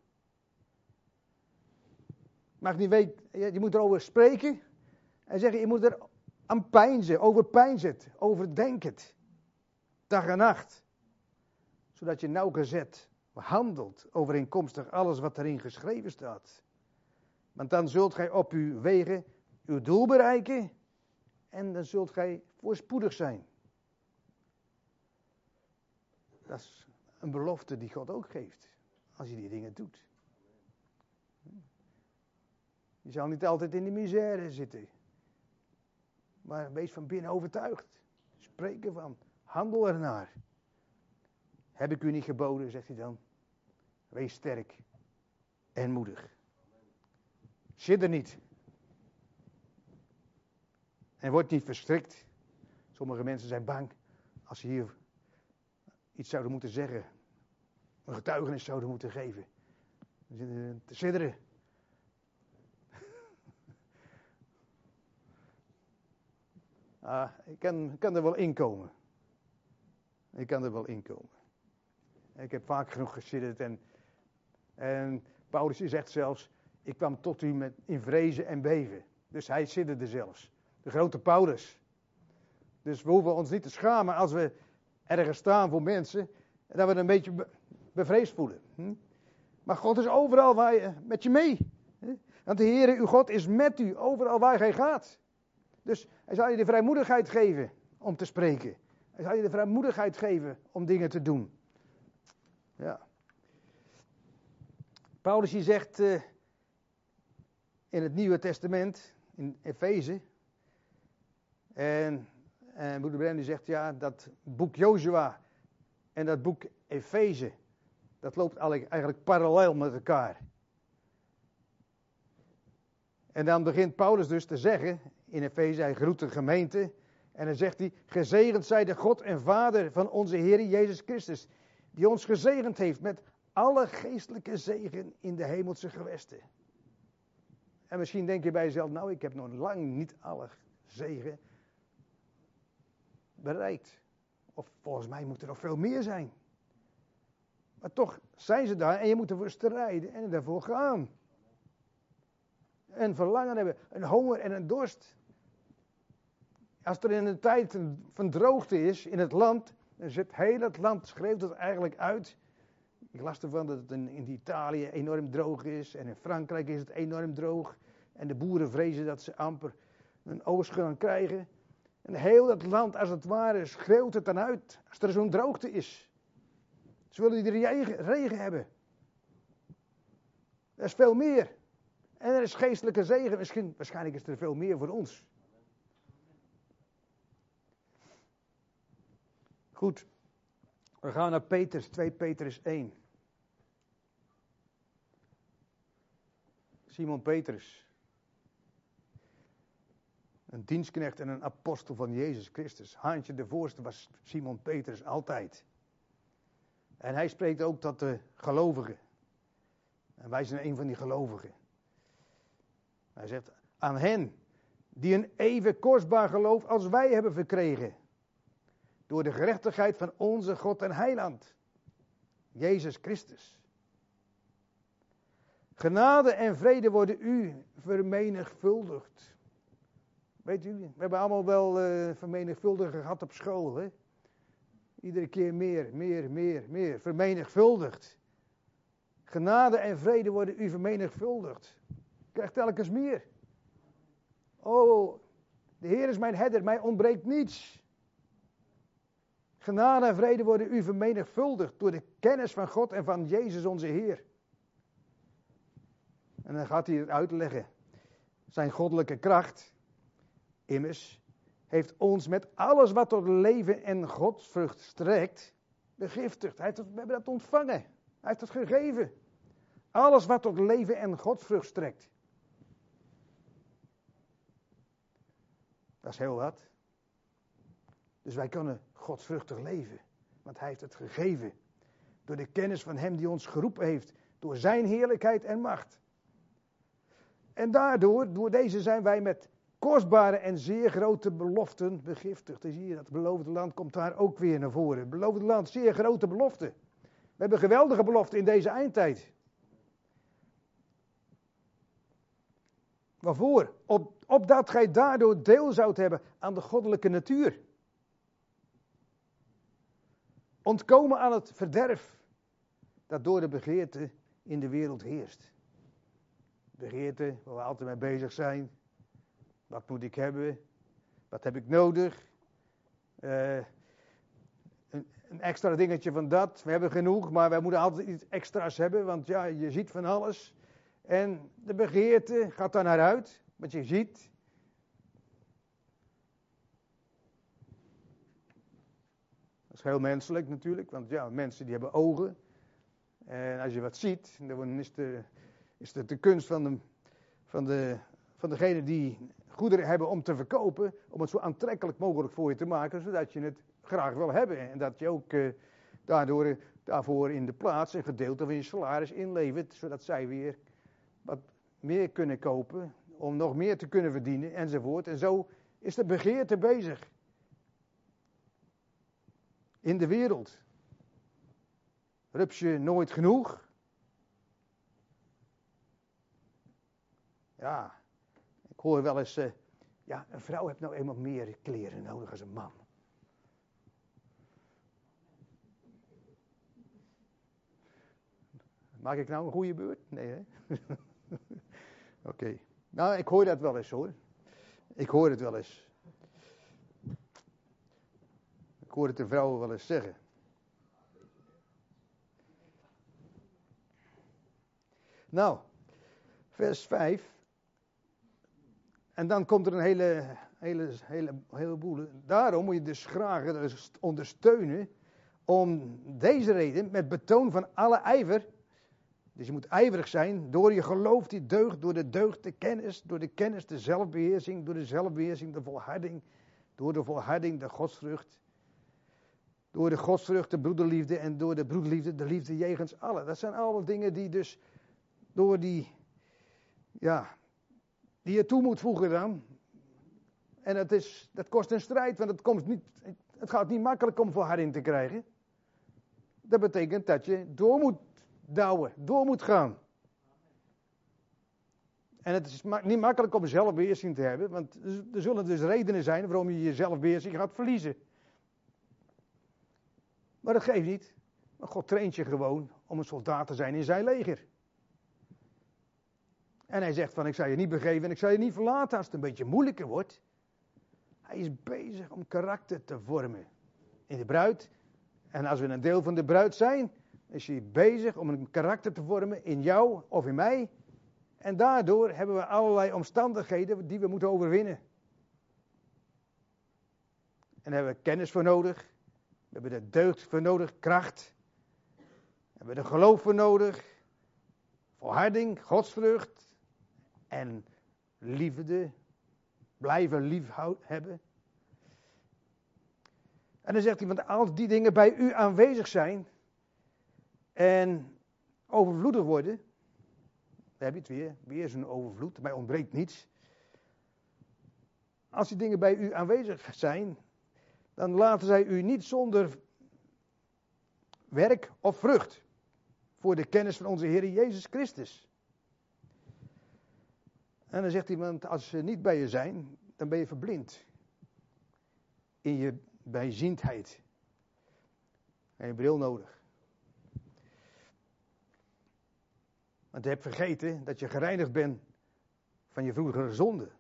Mag niet wijken, je moet erover spreken. Hij zegt, je moet er aan peinzen, overpeinzen, overdenk het. Dag en nacht. Zodat je nauwgezet handelt overeenkomstig alles wat erin geschreven staat. Want dan zult gij op uw wegen uw doel bereiken en dan zult gij voorspoedig zijn. Dat is een belofte die God ook geeft, als je die dingen doet. Je zal niet altijd in de misère zitten, maar wees van binnen overtuigd. Spreek ervan, handel ernaar. Heb ik u niet geboden, zegt hij dan. Wees sterk en moedig. Sidder niet. En word niet verschrikt. Sommige mensen zijn bang als ze hier iets zouden moeten zeggen. Een getuigenis zouden moeten geven. Ze zitten te sidderen. Ik kan er wel inkomen. Ik kan er wel inkomen. Ik heb vaak genoeg gesidderd en Paulus zegt zelfs, ik kwam tot u in vrezen en beven. Dus hij sidderde zelfs. De grote Paulus. Dus we hoeven ons niet te schamen als we ergens staan voor mensen, dat we een beetje bevreesd voelen. Maar God is overal met je mee. Want de Heere, uw God, is met u, overal waar gij gaat. Dus hij zal je de vrijmoedigheid geven om te spreken. Hij zal je de vrijmoedigheid geven om dingen te doen. Ja. Paulus die zegt in het Nieuwe Testament, in Efeze, en broeder Brennan zegt ja, dat boek Jozua en dat boek Efeze, dat loopt eigenlijk parallel met elkaar. En dan begint Paulus dus te zeggen, in Efeze, hij groet de gemeente, en dan zegt hij, gezegend zij de God en Vader van onze Heer Jezus Christus, die ons gezegend heeft met alle geestelijke zegen in de hemelse gewesten. En misschien denk je bij jezelf, nou ik heb nog lang niet alle zegen bereikt. Of volgens mij moet er nog veel meer zijn. Maar toch zijn ze daar en je moet ervoor strijden en ervoor gaan. Een verlangen hebben, een honger en een dorst. Als er in een tijd van droogte is in het land, dan zit heel het land, schreeuwt het eigenlijk uit. Ik las ervan dat het in Italië enorm droog is en in Frankrijk is het enorm droog. En de boeren vrezen dat ze amper een oogst gaan krijgen. En heel het land, als het ware, schreeuwt het dan uit als er zo'n droogte is. Ze willen die regen hebben. Er is veel meer. En er is geestelijke zegen. Waarschijnlijk is er veel meer voor ons. Goed. We gaan naar Petrus, 2 Petrus 1. Simon Petrus. Een dienstknecht en een apostel van Jezus Christus. Haantje de voorste was Simon Petrus altijd. En hij spreekt ook tot de gelovigen. En wij zijn een van die gelovigen. Hij zegt, aan hen die een even kostbaar geloof als wij hebben verkregen. Door de gerechtigheid van onze God en Heiland. Jezus Christus. Genade en vrede worden u vermenigvuldigd. Weet u, we hebben allemaal wel vermenigvuldigen gehad op school. Hè? Iedere keer meer. Vermenigvuldigd. Genade en vrede worden u vermenigvuldigd. Krijgt telkens meer. Oh, de Heer is mijn herder, mij ontbreekt niets. Genade en vrede worden u vermenigvuldigd door de kennis van God en van Jezus onze Heer. En dan gaat hij het uitleggen. Zijn goddelijke kracht, immers, heeft ons met alles wat tot leven en godsvrucht strekt, begiftigd. We hebben dat ontvangen. Hij heeft het gegeven. Alles wat tot leven en godsvrucht strekt. Dat is heel wat. Dus wij kunnen godsvruchtig leven. Want hij heeft het gegeven. Door de kennis van hem die ons geroepen heeft. Door zijn heerlijkheid en macht. En daardoor, door deze zijn wij met kostbare en zeer grote beloften begiftigd. Dan zie je dat het beloofde land komt daar ook weer naar voren. Het beloofde land, zeer grote beloften. We hebben geweldige beloften in deze eindtijd. Waarvoor? Opdat gij daardoor deel zoudt hebben aan de goddelijke natuur. Ontkomen aan het verderf dat door de begeerte in de wereld heerst. Begeerte waar we altijd mee bezig zijn. Wat moet ik hebben? Wat heb ik nodig? Een extra dingetje van dat. We hebben genoeg, maar wij moeten altijd iets extra's hebben. Want ja, je ziet van alles. En de begeerte gaat daar naar uit. Wat je ziet. Dat is heel menselijk natuurlijk. Want ja, mensen die hebben ogen. En als je wat ziet, dan is het de kunst van degene die goederen hebben om te verkopen, om het zo aantrekkelijk mogelijk voor je te maken, zodat je het graag wil hebben. En dat je ook daarvoor in de plaats een gedeelte van je salaris inlevert, zodat zij weer wat meer kunnen kopen, om nog meer te kunnen verdienen, enzovoort. En zo is de begeerte bezig. In de wereld. Rups je nooit genoeg? Ja, ik hoor wel eens, een vrouw heeft nou eenmaal meer kleren nodig als een man. Maak ik nou een goede beurt? Nee, hè? Oké. Nou, ik hoor dat wel eens, hoor. Ik hoor het wel eens. Ik hoor het de vrouwen wel eens zeggen. Nou, vers 5. En dan komt er een heleboel. Daarom moet je dus graag ondersteunen. Om deze reden, met betoon van alle ijver. Dus je moet ijverig zijn door je geloof die deugd, door de deugd de kennis, door de kennis de zelfbeheersing, door de zelfbeheersing de volharding, door de volharding de godsvrucht. Door de godsvrucht de broederliefde en door de broederliefde de liefde jegens allen. Dat zijn allemaal dingen die dus door die je toe moet voegen dan. En dat kost een strijd, want het gaat niet makkelijk om volharding te krijgen. Dat betekent dat je door moet douwen, door moet gaan. En het is niet makkelijk om zelfbeheersing te hebben, want er zullen dus redenen zijn waarom je je zelfbeheersing gaat verliezen. Maar dat geeft niet. Maar God traint je gewoon om een soldaat te zijn in zijn leger. En hij zegt van, ik zal je niet begeven en ik zal je niet verlaten als het een beetje moeilijker wordt. Hij is bezig om karakter te vormen in de bruid. En als we een deel van de bruid zijn, is hij bezig om een karakter te vormen in jou of in mij. En daardoor hebben we allerlei omstandigheden die we moeten overwinnen. En daar hebben we kennis voor nodig. We hebben de deugd voor nodig, kracht. We hebben er geloof voor nodig. Volharding, godsvrucht. En liefde. Blijven lief hebben. En dan zegt hij, want als die dingen bij u aanwezig zijn. En overvloedig worden. Dan heb je het weer. Weer zo'n overvloed. Mij ontbreekt niets. Als die dingen bij u aanwezig zijn. Dan laten zij u niet zonder werk of vrucht. Voor de kennis van onze Heer Jezus Christus. En dan zegt hij, want als ze niet bij je zijn, dan ben je verblind. In je bijziendheid. En je bril nodig. Want je hebt vergeten dat je gereinigd bent van je vroegere zonde.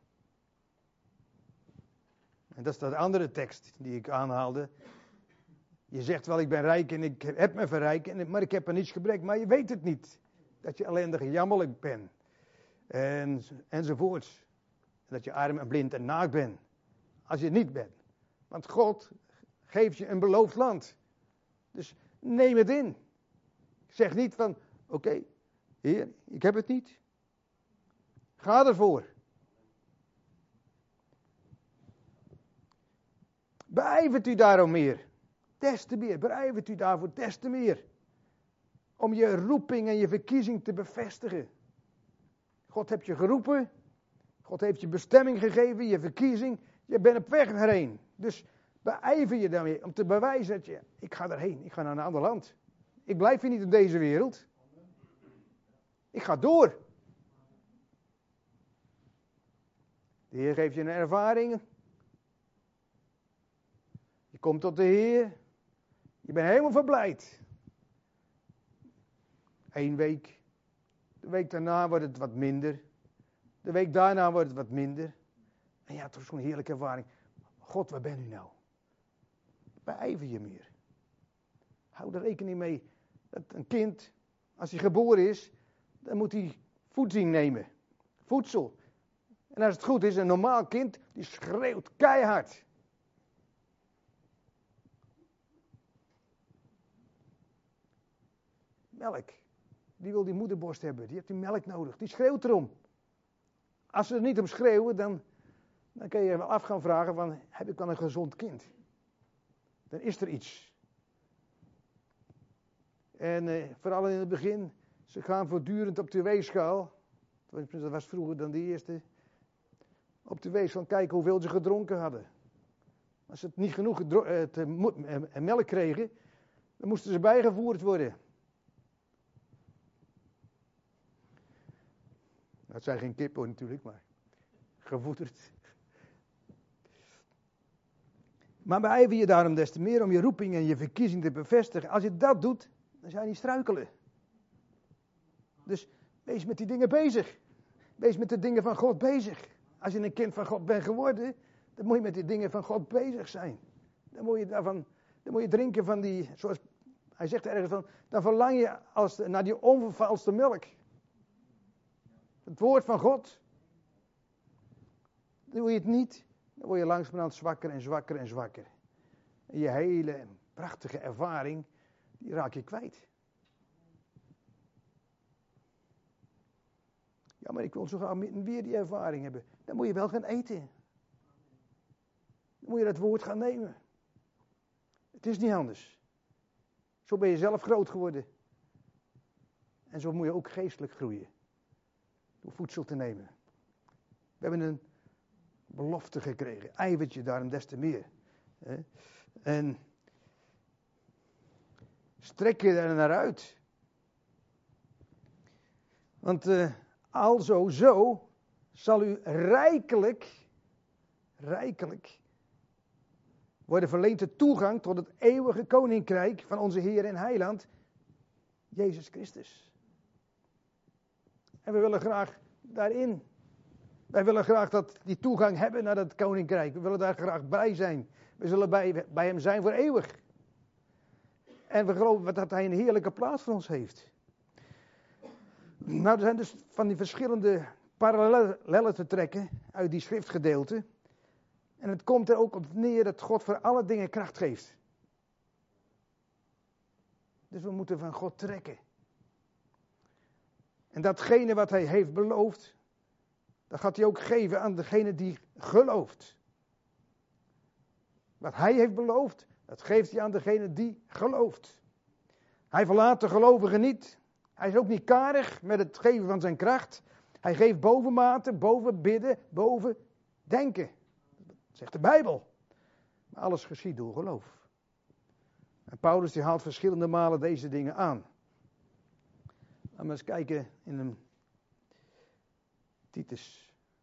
En dat is dat andere tekst die ik aanhaalde. Je zegt wel, ik ben rijk en ik heb me verrijkt, maar ik heb er niets gebrek. Maar je weet het niet. Dat je ellendig en jammerlijk bent. Enzovoorts. Dat je arm en blind en naakt bent. Als je het niet bent. Want God geeft je een beloofd land. Dus neem het in. Zeg niet van, oké, Heer, ik heb het niet. Ga ervoor. Beijvert u daarom meer. Des te meer. Beijvert u daarvoor des te meer. Om je roeping en je verkiezing te bevestigen. God heeft je geroepen. God heeft je bestemming gegeven, je verkiezing. Je bent op weg erheen. Dus beijver je daarmee om te bewijzen dat ik ga erheen. Ik ga naar een ander land. Ik blijf hier niet in deze wereld. Ik ga door. De Heer geeft je een ervaring. Je komt tot de Heer. Je bent helemaal verblijd. 1 week. De week daarna wordt het wat minder. De week daarna wordt het wat minder. En ja, toch zo'n heerlijke ervaring. God, waar ben u nou? Beijver je meer. Hou er rekening mee dat een kind, als hij geboren is, dan moet hij voeding nemen. Voedsel. En als het goed is, een normaal kind, die schreeuwt keihard. Melk. Die wil die moederborst hebben. Die heeft die melk nodig. Die schreeuwt erom. Als ze er niet om schreeuwen, dan kun je wel af gaan vragen van, heb ik dan een gezond kind? Dan is er iets. En vooral in het begin, ze gaan voortdurend op de weegschaal. Dat was vroeger dan de eerste. Op de weegschaal kijken hoeveel ze gedronken hadden. Als ze het niet genoeg melk kregen, dan moesten ze bijgevoerd worden. Dat zijn geen kippen natuurlijk, maar gevoederd. Maar beijver je daarom des te meer om je roeping en je verkiezing te bevestigen. Als je dat doet, dan zou je niet struikelen. Dus wees met die dingen bezig. Wees met de dingen van God bezig. Als je een kind van God bent geworden, dan moet je met die dingen van God bezig zijn. Dan moet je drinken van die, zoals hij zegt ergens van, dan verlang je naar die onvervalste melk. Het woord van God. Doe je het niet, dan word je langzamerhand zwakker en zwakker en zwakker. En je hele prachtige ervaring, die raak je kwijt. Ja, maar ik wil zo graag weer die ervaring hebben. Dan moet je wel gaan eten. Dan moet je dat woord gaan nemen. Het is niet anders. Zo ben je zelf groot geworden. En zo moet je ook geestelijk groeien. Door voedsel te nemen. We hebben een belofte gekregen. Ijvert je daarom des te meer. En strek je er naar uit. Want alzo zo zal u rijkelijk worden verleend de toegang tot het eeuwige koninkrijk van onze Heer en Heiland, Jezus Christus. En we willen graag daarin. Wij willen graag die toegang hebben naar dat koninkrijk. We willen daar graag bij zijn. We zullen bij hem zijn voor eeuwig. En we geloven dat hij een heerlijke plaats voor ons heeft. Nou, er zijn dus van die verschillende parallellen te trekken uit die schriftgedeelte. En het komt er ook op neer dat God voor alle dingen kracht geeft. Dus we moeten van God trekken. En datgene wat hij heeft beloofd, dat gaat hij ook geven aan degene die gelooft. Wat hij heeft beloofd, dat geeft hij aan degene die gelooft. Hij verlaat de gelovigen niet. Hij is ook niet karig met het geven van zijn kracht. Hij geeft boven mate, boven bidden, boven denken. Dat zegt de Bijbel. Maar alles geschiet door geloof. En Paulus die haalt verschillende malen deze dingen aan. Laten we eens kijken in een Titus.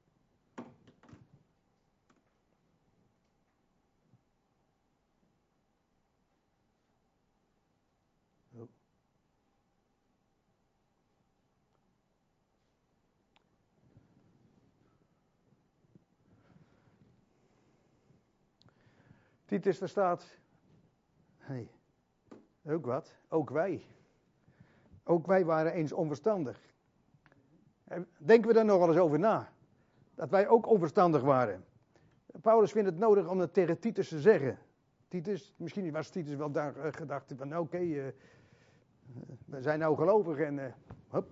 Titus, daar staat, ook wat, ook wij waren eens onverstandig. Denken we daar nog wel eens over na? Dat wij ook onverstandig waren. Paulus vindt het nodig om het tegen Titus te zeggen. Misschien was Titus wel daar gedacht van oké, we zijn nou gelovig en hup.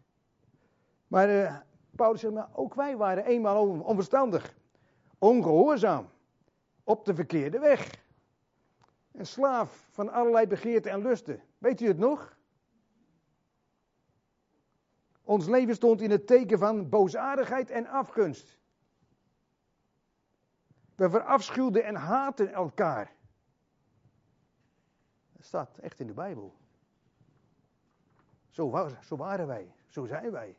Maar Paulus zegt, maar ook wij waren eenmaal onverstandig. Ongehoorzaam. Op de verkeerde weg. Een slaaf van allerlei begeerten en lusten. Weet u het nog? Ons leven stond in het teken van boosaardigheid en afgunst. We verafschuwden en haatten elkaar. Dat staat echt in de Bijbel. Zo waren wij. Zo zijn wij.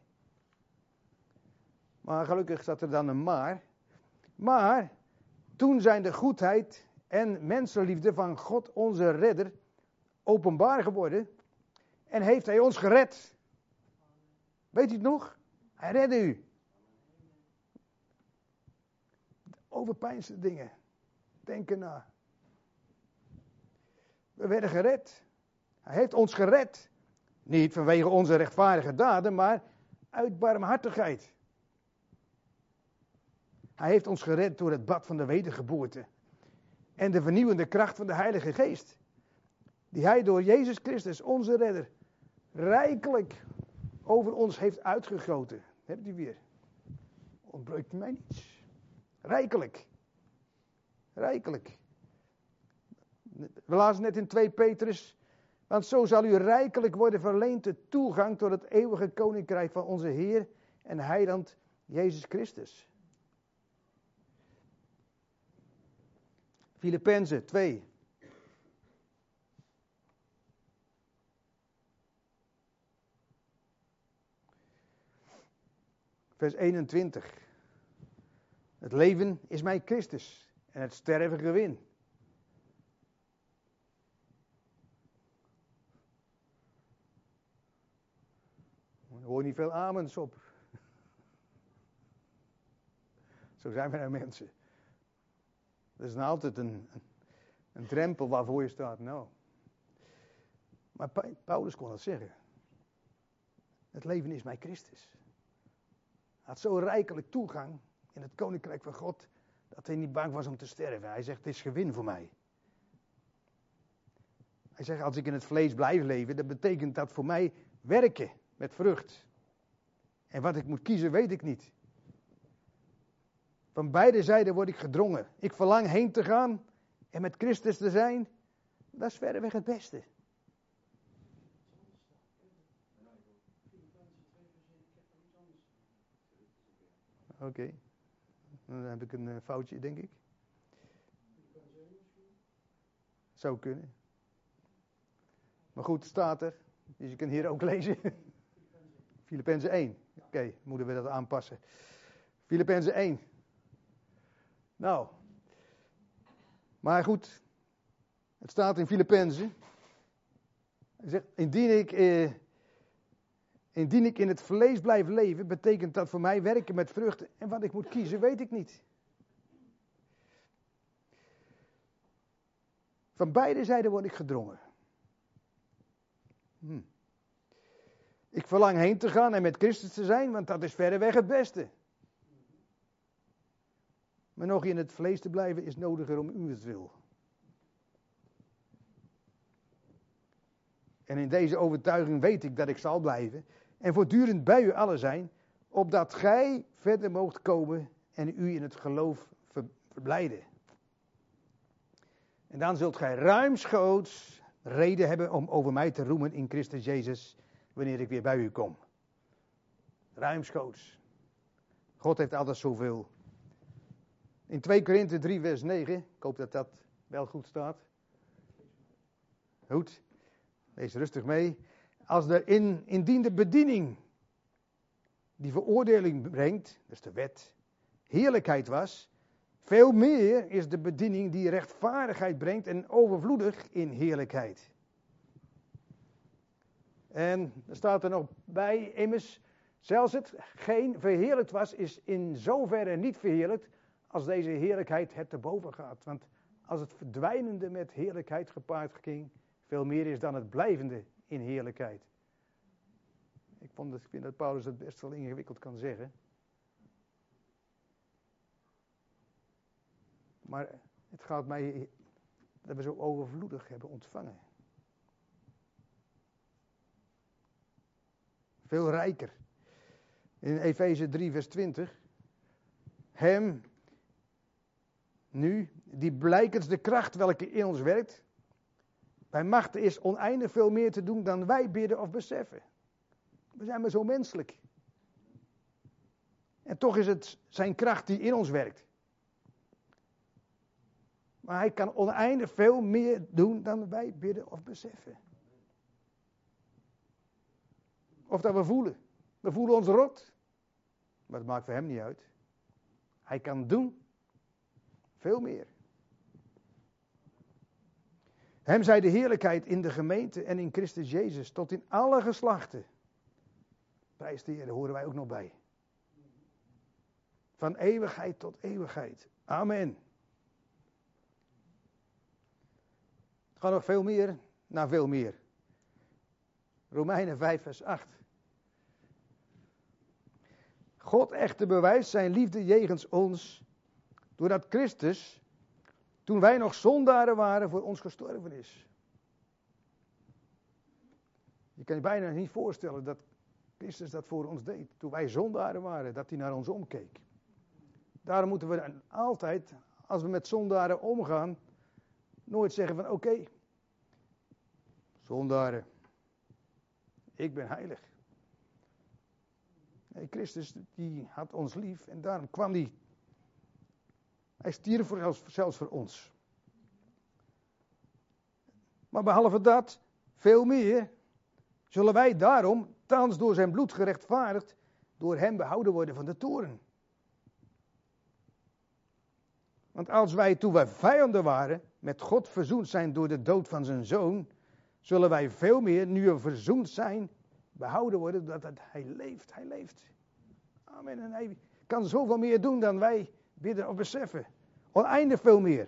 Maar gelukkig staat er dan een maar. Maar toen zijn de goedheid en mensenliefde van God onze redder openbaar geworden. En heeft hij ons gered. Weet u het nog? Hij redde u. Overpeinzende dingen. Denk erna. We werden gered. Hij heeft ons gered. Niet vanwege onze rechtvaardige daden, maar uit barmhartigheid. Hij heeft ons gered door het bad van de wedergeboorte. En de vernieuwende kracht van de Heilige Geest. Die hij door Jezus Christus, onze redder, rijkelijk over ons heeft uitgegoten. Hebt u weer. Ontbreekt mij niets. Rijkelijk. Rijkelijk. We lazen net in 2 Petrus. Want zo zal u rijkelijk worden verleend de toegang tot het eeuwige koninkrijk van onze Heer en Heiland Jezus Christus. Filippenzen 2. Vers 21. Het leven is mij Christus en het sterven gewin. Er hoor niet veel amens op. Zo zijn we nou mensen. Dat is nou altijd een drempel waarvoor je staat. Nou. Maar Paulus kon dat zeggen. Het leven is mij Christus. Hij had zo rijkelijk toegang in het koninkrijk van God, dat hij niet bang was om te sterven. Hij zegt, het is gewin voor mij. Hij zegt, als ik in het vlees blijf leven, dan betekent dat voor mij werken met vrucht. En wat ik moet kiezen, weet ik niet. Van beide zijden word ik gedrongen. Ik verlang heen te gaan en met Christus te zijn. Dat is verreweg het beste. Oké. Dan heb ik een foutje, denk ik. Zou kunnen. Maar goed, het staat er. Dus je kunt hier ook lezen. Filippenzen 1. Oké, moeten we dat aanpassen. Filippenzen 1. Nou. Maar goed. Het staat in Filippenzen. Hij zegt, indien ik in het vlees blijf leven, betekent dat voor mij werken met vruchten. En wat ik moet kiezen, weet ik niet. Van beide zijden word ik gedrongen. Ik verlang heen te gaan en met Christus te zijn, want dat is verreweg het beste. Maar nog in het vlees te blijven is nodiger om uwentwil. En in deze overtuiging weet ik dat ik zal blijven en voortdurend bij u allen zijn, opdat gij verder moogt komen en u in het geloof verblijden. En dan zult gij ruimschoots reden hebben om over mij te roemen in Christus Jezus, wanneer ik weer bij u kom. Ruimschoots. God heeft altijd zoveel. In 2 Korinthe 3 vers 9, ik hoop dat dat wel goed staat. Goed, lees rustig mee. Als er indien de bediening die veroordeling brengt, dat is de wet, heerlijkheid was, veel meer is de bediening die rechtvaardigheid brengt en overvloedig in heerlijkheid. En er staat er nog bij, immers, zelfs het geen verheerlijkt was, is in zoverre niet verheerlijkt als deze heerlijkheid het te boven gaat. Want als het verdwijnende met heerlijkheid gepaard ging, veel meer is dan het blijvende in heerlijkheid. Ik vind dat Paulus het best wel ingewikkeld kan zeggen. Maar het gaat mij dat we zo overvloedig hebben ontvangen. Veel rijker. In Efeze 3 vers 20. Hem nu, die blijkens de kracht welke in ons werkt, bij machten is oneindig veel meer te doen dan wij bidden of beseffen. We zijn maar zo menselijk. En toch is het zijn kracht die in ons werkt. Maar hij kan oneindig veel meer doen dan wij bidden of beseffen. Of dat we voelen. We voelen ons rot. Maar dat maakt voor hem niet uit. Hij kan doen veel meer. Hem zij de heerlijkheid in de gemeente en in Christus Jezus tot in alle geslachten. Prijs de Heer, daar horen wij ook nog bij. Van eeuwigheid tot eeuwigheid. Amen. Het gaat nog veel meer naar veel meer. Romeinen 5 vers 8. God echter bewijst zijn liefde jegens ons, doordat Christus, toen wij nog zondaren waren, voor ons gestorven is. Je kan je bijna niet voorstellen dat Christus dat voor ons deed. Toen wij zondaren waren, dat hij naar ons omkeek. Daarom moeten we altijd, als we met zondaren omgaan, nooit zeggen van oké, zondaren, ik ben heilig. Nee, Christus die had ons lief en daarom kwam hij. Hij stierf zelfs voor ons. Maar behalve dat, veel meer, zullen wij daarom, thans door zijn bloed gerechtvaardigd, door hem behouden worden van de toorn. Want als wij, toen wij vijanden waren, met God verzoend zijn door de dood van zijn zoon, zullen wij veel meer, nu we verzoend zijn, behouden worden dat hij leeft. Hij leeft. Amen. En hij kan zoveel meer doen dan wij bidden of beseffen. Oneindig veel meer.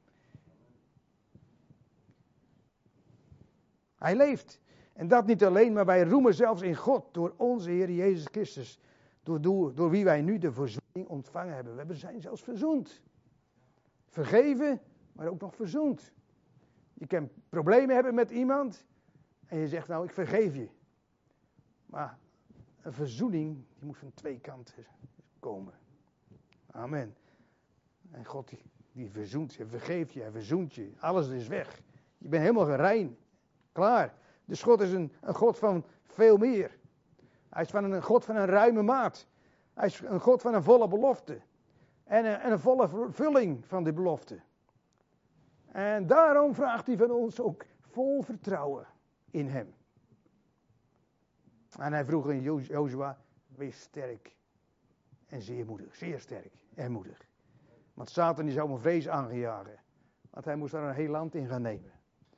Hij leeft. En dat niet alleen, maar wij roemen zelfs in God door onze Heer Jezus Christus. Door wie wij nu de verzoening ontvangen hebben. We zijn zelfs verzoend. Vergeven, maar ook nog verzoend. Je kan problemen hebben met iemand en je zegt nou ik vergeef je. Maar een verzoening die moet van twee kanten komen. Amen. En God die verzoent je, vergeeft je, hij verzoent je. Alles is weg. Je bent helemaal gerein. Klaar. Dus God is een God van veel meer. Hij is een God van een ruime maat. Hij is een God van een volle belofte. En een volle vervulling van die belofte. En daarom vraagt hij van ons ook vol vertrouwen in hem. En hij vroeg in Jozua, wees sterk en zeer moedig. Zeer sterk en moedig. Want Satan die zou hem vrees aanjagen. Want hij moest daar een heel land in gaan nemen.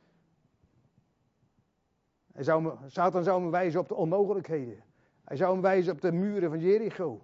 Satan zou hem wijzen op de onmogelijkheden. Hij zou hem wijzen op de muren van Jericho.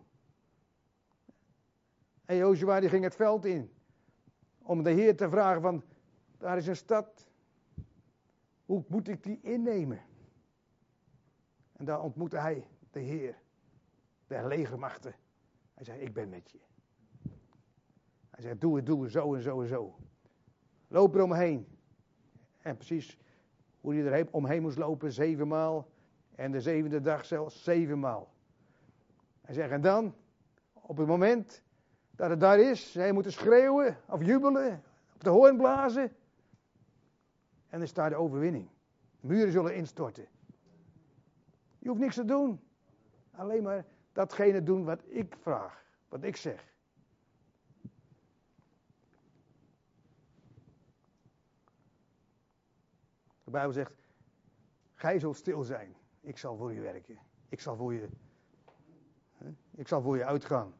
En Jozua die ging het veld in. Om de Heer te vragen van, daar is een stad. Hoe moet ik die innemen? En daar ontmoette hij de Heer. De legermachten. Hij zei, ik ben met je. Hij zei, doe het, zo en zo en zo. Loop er omheen. En precies hoe hij er omheen moest lopen, 7 maal. En de 7e dag zelfs 7 maal. Hij zegt, en dan, op het moment dat het daar is, hij moet schreeuwen of jubelen, op de hoorn blazen. En dan staat de overwinning. Muren zullen instorten. Je hoeft niks te doen. Alleen maar datgene doen wat ik vraag, wat ik zeg. De Bijbel zegt, gij zult stil zijn. Ik zal voor je werken. Ik zal voor je uitgaan.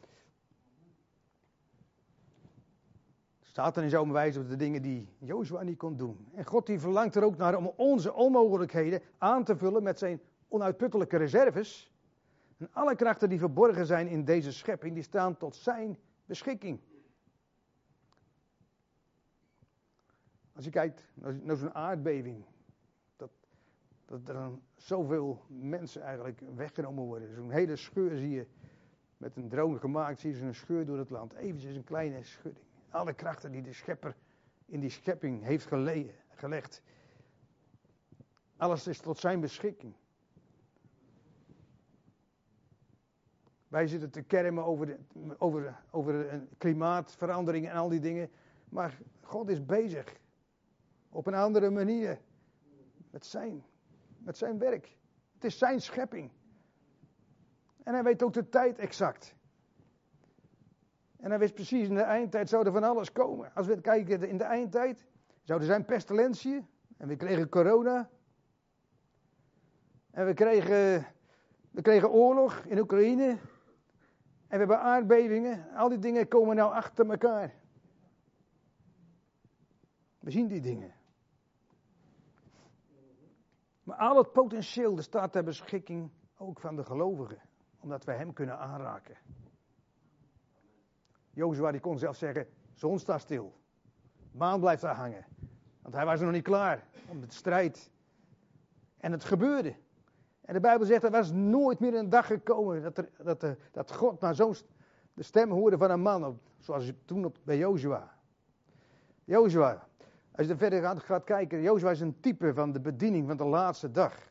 Satan zou me wijzen op de dingen die Jozua niet kon doen. En God die verlangt er ook naar om onze onmogelijkheden aan te vullen met zijn onuitputtelijke reserves. En alle krachten die verborgen zijn in deze schepping, die staan tot zijn beschikking. Als je kijkt naar zo'n aardbeving, dat er dan zoveel mensen eigenlijk weggenomen worden. Zo'n hele scheur zie je, met een drone gemaakt, zie je zo'n scheur door het land. Eventjes een kleine schudding. Alle krachten die de schepper in die schepping heeft gelegd. Alles is tot zijn beschikking. Wij zitten te kermen over klimaatverandering en al die dingen. Maar God is bezig. Op een andere manier. Met zijn werk. Het is zijn schepping. En hij weet ook de tijd exact. En hij wist precies, in de eindtijd zou er van alles komen. Als we kijken in de eindtijd, zou er zijn pestilentie. En we kregen corona. En we kregen oorlog in Oekraïne. En we hebben aardbevingen. Al die dingen komen nou achter elkaar. We zien die dingen. Maar al het potentieel, er staat ter beschikking ook van de gelovigen. Omdat wij hem kunnen aanraken. Jozua die kon zelf zeggen, zon staat stil. Maan blijft daar hangen. Want hij was nog niet klaar om de strijd. En het gebeurde. En de Bijbel zegt, er was nooit meer een dag gekomen dat God naar zo'n de stem hoorde van een man. Zoals toen bij Jozua. Jozua, als je er verder gaat kijken, Jozua is een type van de bediening van de laatste dag.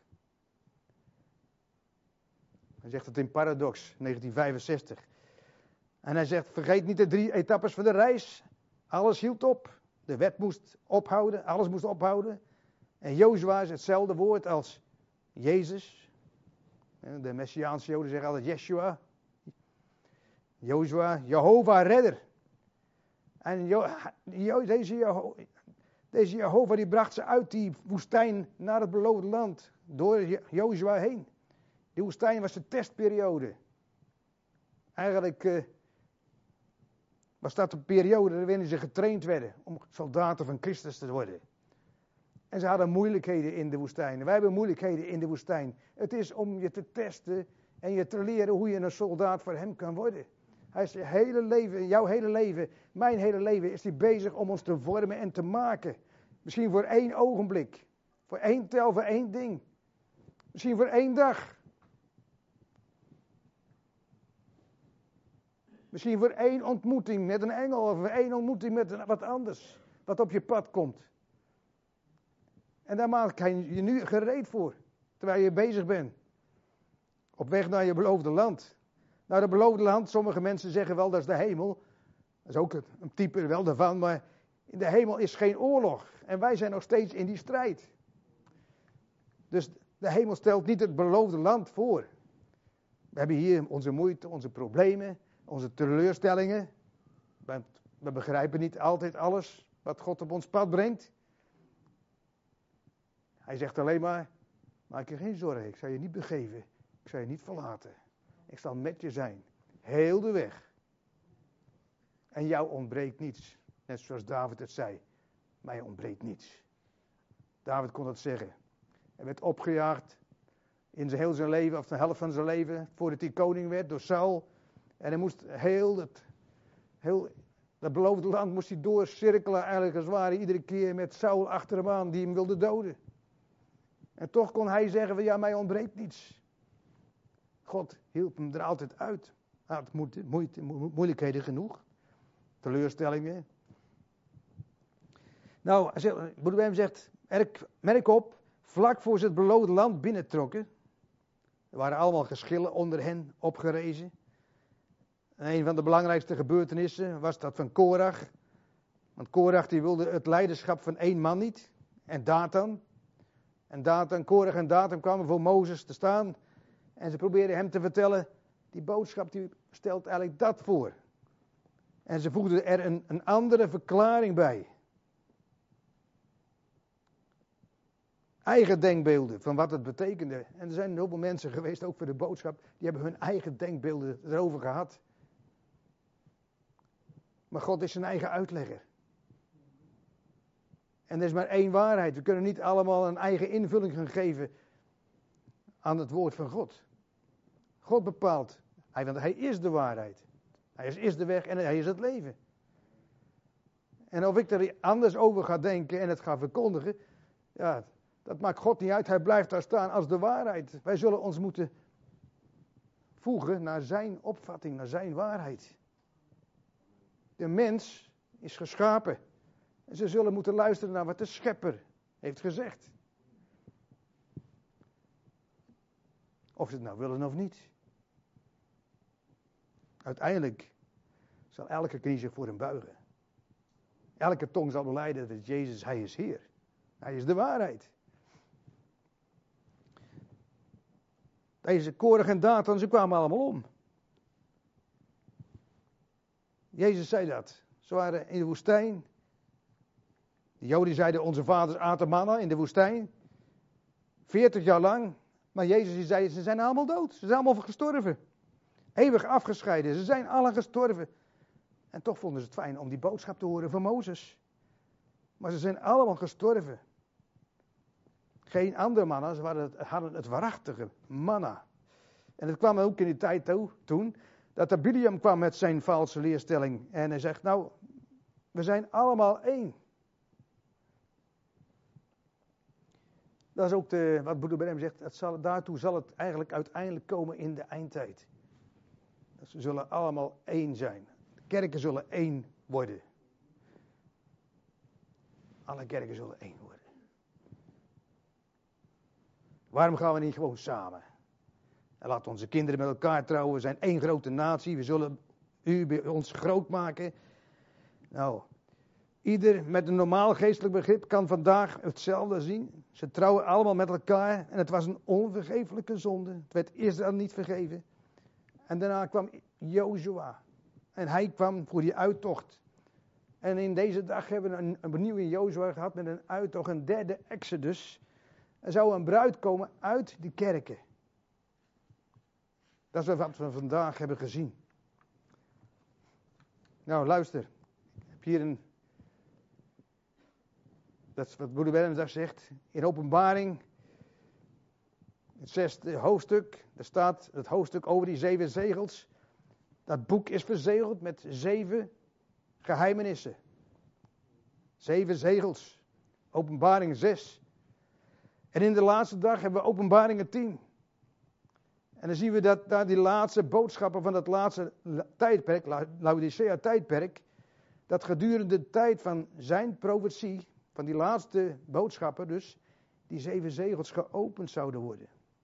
Hij zegt het in Paradox, 1965. En hij zegt, vergeet niet de 3 etappes van de reis. Alles hield op. De wet moest ophouden, alles moest ophouden. En Jozua is hetzelfde woord als Jezus. De Messiaanse Joden zeggen altijd Yeshua. Jozua, Jehovah redder. En deze Jehovah die bracht ze uit die woestijn naar het beloofde land. Door Jozua heen. Die woestijn was de testperiode. Eigenlijk was dat de periode waarin ze getraind werden om soldaten van Christus te worden. En ze hadden moeilijkheden in de woestijn. Wij hebben moeilijkheden in de woestijn. Het is om je te testen en je te leren hoe je een soldaat voor hem kan worden. Hij is je hele leven, jouw hele leven, mijn hele leven is hij bezig om ons te vormen en te maken. Misschien voor 1 ogenblik. Voor 1 tel, voor 1 ding. Misschien voor 1 dag. Misschien voor 1 ontmoeting met een engel of voor 1 ontmoeting met wat anders. Wat op je pad komt. En daar maak je nu gereed voor. Terwijl je bezig bent. Op weg naar je beloofde land. Nou, het beloofde land, sommige mensen zeggen wel dat is de hemel. Dat is ook een type wel daarvan. Maar in de hemel is geen oorlog. En wij zijn nog steeds in die strijd. Dus de hemel stelt niet het beloofde land voor. We hebben hier onze moeite, onze problemen, onze teleurstellingen. We begrijpen niet altijd alles wat God op ons pad brengt. Hij zegt alleen maar, maak je geen zorgen, ik zal je niet begeven, ik zal je niet verlaten. Ik zal met je zijn, heel de weg. En jou ontbreekt niets, net zoals David het zei, mij ontbreekt niets. David kon dat zeggen. Hij werd opgejaagd in heel zijn leven, of de helft van zijn leven, voordat hij koning werd door Saul. En hij moest dat beloofde land moest hij doorcirkelen, eigenlijk als het ware, iedere keer met Saul achter hem aan die hem wilde doden. En toch kon hij zeggen van ja, mij ontbreekt niets. God hielp hem er altijd uit. Hij had moeilijkheden genoeg. Teleurstellingen. Nou, broeder Wim zegt, merk op, vlak voor ze het beloofde land binnentrokken. Er waren allemaal geschillen onder hen opgerezen. En een van de belangrijkste gebeurtenissen was dat van Korach. Want Korach die wilde het leiderschap van 1 man niet. En Datan. Korach en Datan kwamen voor Mozes te staan. En ze probeerden hem te vertellen, die boodschap die stelt eigenlijk dat voor. En ze voegden er een andere verklaring bij. Eigen denkbeelden van wat het betekende. En er zijn heel veel mensen geweest, ook voor de boodschap, die hebben hun eigen denkbeelden erover gehad. Maar God is zijn eigen uitlegger. En er is maar 1 waarheid. We kunnen niet allemaal een eigen invulling gaan geven aan het woord van God. God bepaalt. Want hij is de waarheid. Hij is de weg en hij is het leven. En of ik er anders over ga denken en het ga verkondigen, ja, dat maakt God niet uit. Hij blijft daar staan als de waarheid. Wij zullen ons moeten voegen naar zijn opvatting, naar zijn waarheid. De mens is geschapen. En ze zullen moeten luisteren naar wat de schepper heeft gezegd. Of ze het nou willen of niet. Uiteindelijk zal elke knie zich voor hem buigen. Elke tong zal belijden dat Jezus, hij is Heer. Hij is de waarheid. Deze Korach en Datan, ze kwamen allemaal om. Jezus zei dat. Ze waren in de woestijn. De Joden zeiden, onze vaders aten manna in de woestijn. 40 jaar lang. Maar Jezus die zei, ze zijn allemaal dood. Ze zijn allemaal gestorven. Eeuwig afgescheiden. Ze zijn allen gestorven. En toch vonden ze het fijn om die boodschap te horen van Mozes. Maar ze zijn allemaal gestorven. Geen andere manna, ze hadden het waarachtige manna. En het kwam ook in die tijd toen, dat de Biliam kwam met zijn valse leerstelling. En hij zegt, nou, we zijn allemaal één. Dat is ook wat broeder Branham zegt, daartoe zal het eigenlijk uiteindelijk komen in de eindtijd. Ze zullen allemaal één zijn. De kerken zullen één worden. Alle kerken zullen één worden. Waarom gaan we niet gewoon samen? En laten onze kinderen met elkaar trouwen. We zijn één grote natie. We zullen u bij ons groot maken. Nou, ieder met een normaal geestelijk begrip kan vandaag hetzelfde zien. Ze trouwen allemaal met elkaar. En het was een onvergeeflijke zonde. Het werd Israël niet vergeven. En daarna kwam Jozua. En hij kwam voor die uittocht. En in deze dag hebben we een benieuwde Jozua gehad met een uittocht. Een derde Exodus. Er zou een bruid komen uit die kerken. Dat is wat we vandaag hebben gezien. Nou, luister. Ik heb hier dat is wat broeder Branham daar zegt. In Openbaring, het 6e hoofdstuk. Daar staat het hoofdstuk over die 7 zegels. Dat boek is verzegeld met 7 geheimenissen. 7 zegels. Openbaring 6. En in de laatste dag hebben we Openbaringen 10. En dan zien we dat daar die laatste boodschappen van dat laatste tijdperk, Laodicea-tijdperk, dat gedurende de tijd van zijn profetie, van die laatste boodschappen dus, die 7 zegels geopend zouden worden.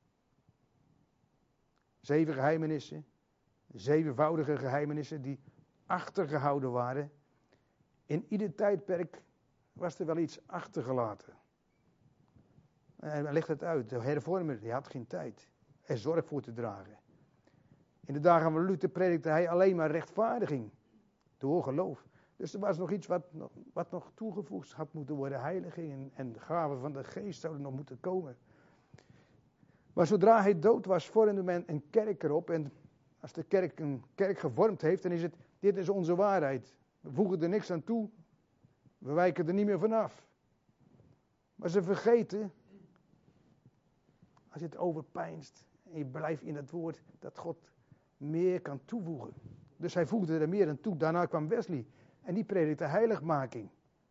7 geheimenissen, 7voudige geheimenissen die achtergehouden waren. In ieder tijdperk was er wel iets achtergelaten. En hij legt het uit. De hervormer die had geen tijd er zorg voor te dragen. In de dagen van Luther predikte hij alleen maar rechtvaardiging door geloof. Dus er was nog iets wat nog toegevoegd had moeten worden. Heiliging en de gaven van de geest zouden nog moeten komen. Maar zodra hij dood was, vormde men een kerk erop. En als de kerk een kerk gevormd heeft, dan is het, dit is onze waarheid. We voegen er niks aan toe. We wijken er niet meer vanaf. Maar ze vergeten, als je het overpeinst en je blijft in het woord, dat God meer kan toevoegen. Dus hij voegde er meer aan toe. Daarna kwam Wesley en die predikte heiligmaking.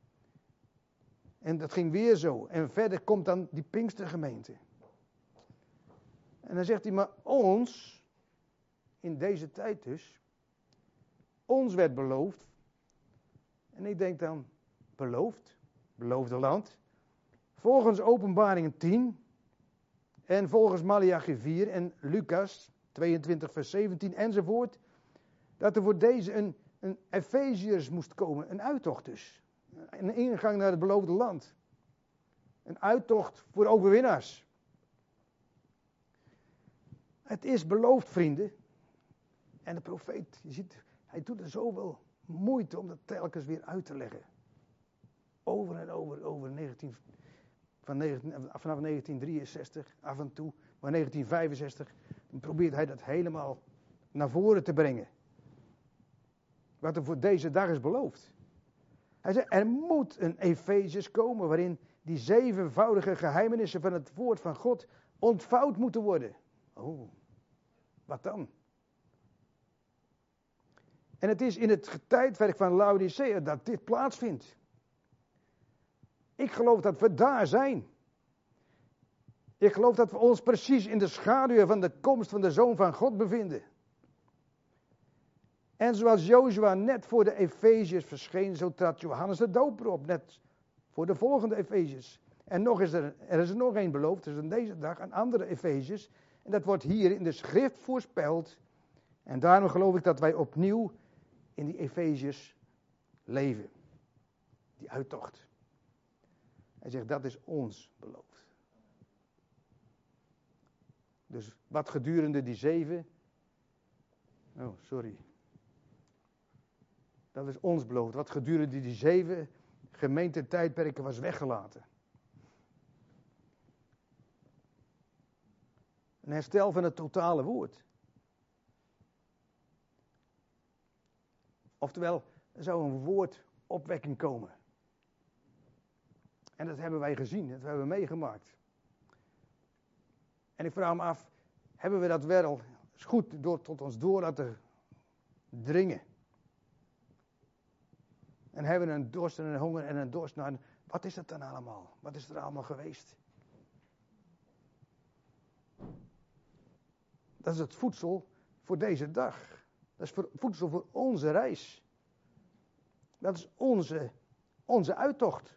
En dat ging weer zo. En verder komt dan die Pinkstergemeente. En dan zegt hij, maar ons, in deze tijd dus, ons werd beloofd. En ik denk dan, beloofde land. Volgens Openbaringen 10 en volgens Maleachi 4 en Lucas 22 vers 17 enzovoort, dat er voor deze een Efeziërs moest komen, een uittocht dus. Een ingang naar het beloofde land. Een uittocht voor overwinnaars. Het is beloofd, vrienden. En de profeet, je ziet, hij doet er zoveel moeite om dat telkens weer uit te leggen. Over en over vanaf 1963 af en toe, maar 1965, dan probeert hij dat helemaal naar voren te brengen. Wat er voor deze dag is beloofd. Hij zei, er moet een Efeziërs komen waarin die 7voudige geheimenissen van het woord van God ontvouwd moeten worden. Oh, wat dan? En het is in het tijdperk van Laodicea dat dit plaatsvindt. Ik geloof dat we daar zijn. Ik geloof dat we ons precies in de schaduw van de komst van de Zoon van God bevinden. En zoals Jozua net voor de Efeziërs verscheen, zo trad Johannes de Doper op, net voor de volgende Efeziërs. En nog is er is nog één beloofd, dus in deze dag een andere Efeziërs. En dat wordt hier in de schrift voorspeld. En daarom geloof ik dat wij opnieuw in die Efeziërs leven. Die uittocht. Hij zegt, dat is ons beloofd. Dus wat gedurende die 7... Oh, sorry. Dat is ons beloofd. Wat gedurende die 7 gemeentetijdperken was weggelaten. Een herstel van het totale woord. Oftewel, er zou een woordopwekking komen. En dat hebben wij gezien, dat hebben we meegemaakt. En ik vraag me af, hebben we dat wel eens goed tot ons door laten dringen? En hebben we een dorst en een honger en een dorst naar, wat is dat dan allemaal? Wat is er allemaal geweest? Dat is het voedsel voor deze dag. Dat is voedsel voor onze reis. Dat is onze uittocht.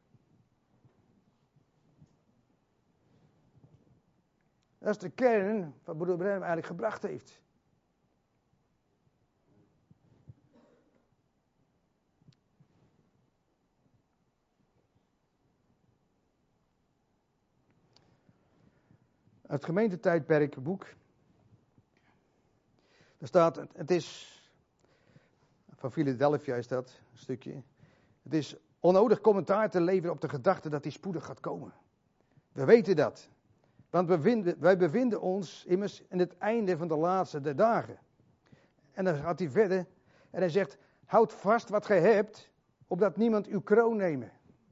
Dat is de kern wat broeder Branham eigenlijk gebracht heeft. Het gemeentetijdperkboek. Daar staat, het is, van Philadelphia is dat, een stukje. Het is onnodig commentaar te leveren op de gedachte dat die spoedig gaat komen. We weten dat. Want wij bevinden ons immers in het einde van de laatste der dagen. En dan gaat hij verder en hij zegt, houd vast wat gij hebt, opdat niemand uw kroon nemen.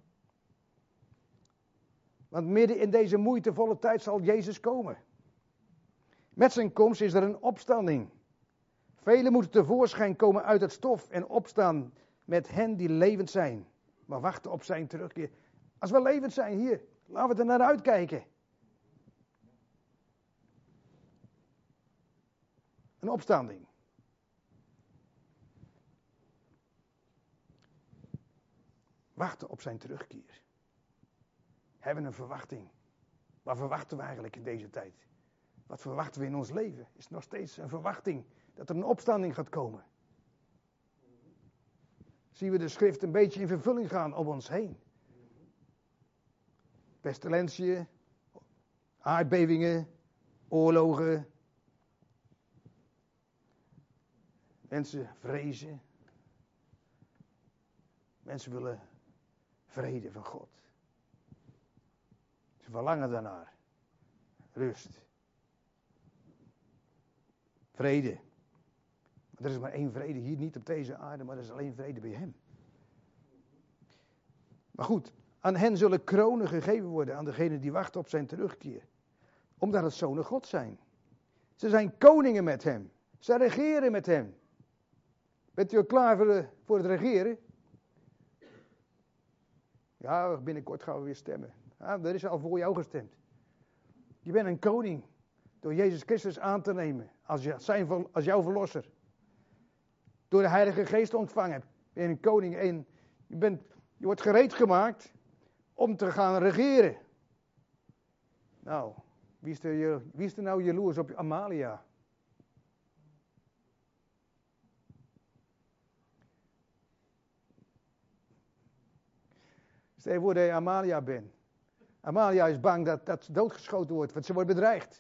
Want midden in deze moeitevolle tijd zal Jezus komen. Met zijn komst is er een opstanding. Velen moeten tevoorschijn komen uit het stof en opstaan met hen die levend zijn. Maar wachten op zijn terugkeer. Als we levend zijn hier, laten we er naar uitkijken. Een opstanding. Wachten op zijn terugkeer. Hebben een verwachting. Wat verwachten we eigenlijk in deze tijd? Wat verwachten we in ons leven? Is nog steeds een verwachting dat er een opstanding gaat komen. Zien we de schrift een beetje in vervulling gaan om ons heen. Pestilentiën, aardbevingen, oorlogen. Mensen vrezen. Mensen willen vrede van God. Ze verlangen daarnaar. Rust. Vrede. Er is maar één vrede hier, niet op deze aarde, maar er is alleen vrede bij hem. Maar goed, aan hen zullen kronen gegeven worden, aan degenen die wachten op zijn terugkeer. Omdat het zonen God zijn. Ze zijn koningen met hem. Ze regeren met hem. Bent u al klaar voor het regeren? Ja, binnenkort gaan we weer stemmen. Ja, er is al voor jou gestemd. Je bent een koning. Door Jezus Christus aan te nemen. Als jouw verlosser. Door de Heilige Geest ontvangen. Ben je een koning. En je wordt gereed gemaakt. Om te gaan regeren. Nou. Wie is er nou jaloers op Amalia? Stel je voor dat je Amalia bent. Amalia is bang dat ze doodgeschoten wordt, want ze wordt bedreigd.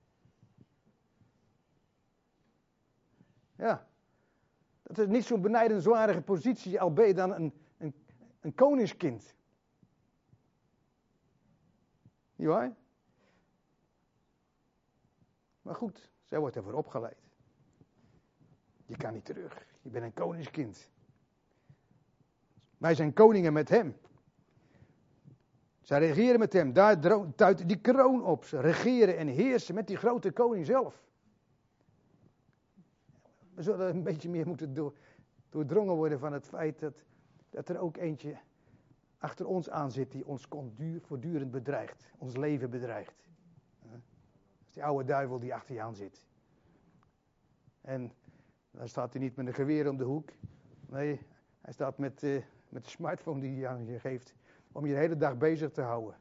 Ja. Dat is niet zo'n benijdenswaardige positie, al ben je dan een koningskind. Niet waar? Maar goed, zij wordt ervoor opgeleid. Je kan niet terug. Je bent een koningskind. Wij zijn koningen met hem. Zij regeren met hem. Daar duidt die kroon op. Ze regeren en heersen met die grote koning zelf. We zullen een beetje meer moeten doordrongen worden van het feit dat er ook eentje achter ons aan zit die ons voortdurend bedreigt. Ons leven bedreigt. Dat is die oude duivel die achter je aan zit. En dan staat hij niet met een geweer om de hoek. Nee, hij staat met de smartphone die hij aan je geeft. Om je de hele dag bezig te houden.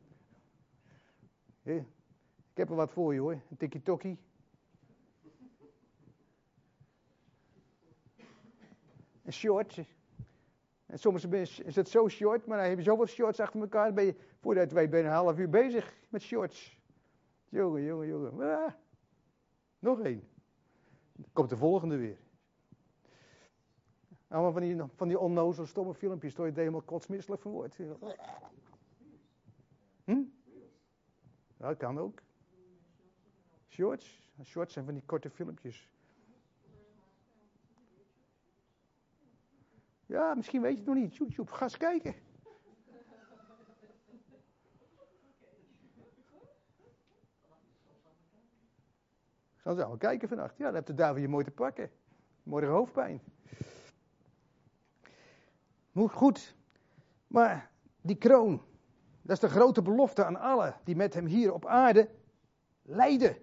Ik heb er wat voor je hoor. Een tikkie-tokkie. Een short. En soms is het zo short, maar dan heb je zoveel shorts achter elkaar. Dan ben je, voordat je het weet, ben je een half uur bezig met shorts. Jongen. Ah, nog één. Dan komt de volgende weer. Allemaal van die onnozele stomme filmpjes, waar je er helemaal kotsmisselijk van wordt. Ja, dat kan ook. Shorts zijn van die korte filmpjes. Ja, misschien weet je het nog niet. YouTube, ga eens kijken. Gaan ze allemaal kijken vannacht. Ja, dan hebt de duivel je mooi te pakken. Morgen hoofdpijn. Goed. Maar die kroon, dat is de grote belofte aan allen die met hem hier op aarde lijden.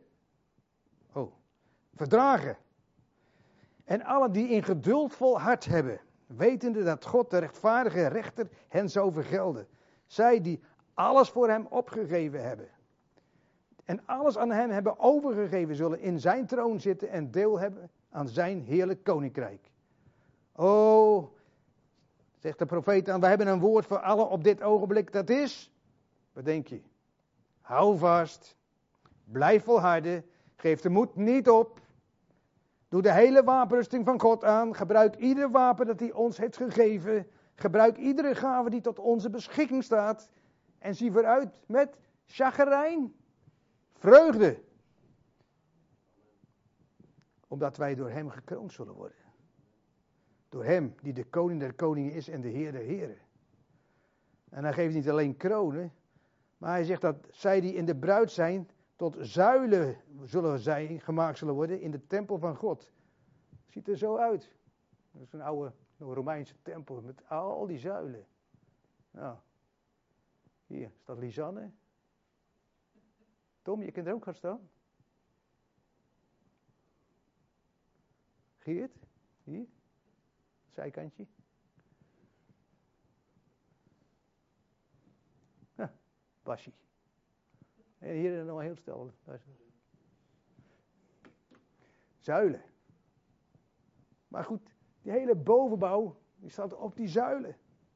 Verdragen. En allen die in geduld volhard hebben, wetende dat God de rechtvaardige rechter hen zou vergelden. Zij die alles voor hem opgegeven hebben. En alles aan hem hebben overgegeven, zullen in zijn troon zitten en deel hebben aan zijn heerlijk koninkrijk. Oh, zegt de profeet dan, we hebben een woord voor allen op dit ogenblik. Dat is, wat denk je? Hou vast, blijf volharden, geef de moed niet op. Doe de hele wapenrusting van God aan. Gebruik ieder wapen dat hij ons heeft gegeven. Gebruik iedere gave die tot onze beschikking staat. En zie vooruit met chagrijn, vreugde. Omdat wij door hem gekroond zullen worden. Door hem die de koning der koningen is en de heer der heren. En hij geeft niet alleen kronen. Maar hij zegt dat zij die in de bruid zijn tot zuilen gemaakt zullen worden in de tempel van God. Ziet er zo uit. Dat is een oude Romeinse tempel met al die zuilen. Nou, hier staat Lisanne. Tom, je kunt er ook gaan staan. Geert, hier, zijkantje. Ja, Bassie. En hier nog een heel stel. Zuilen. Maar goed, die hele bovenbouw, die staat op die zuilen.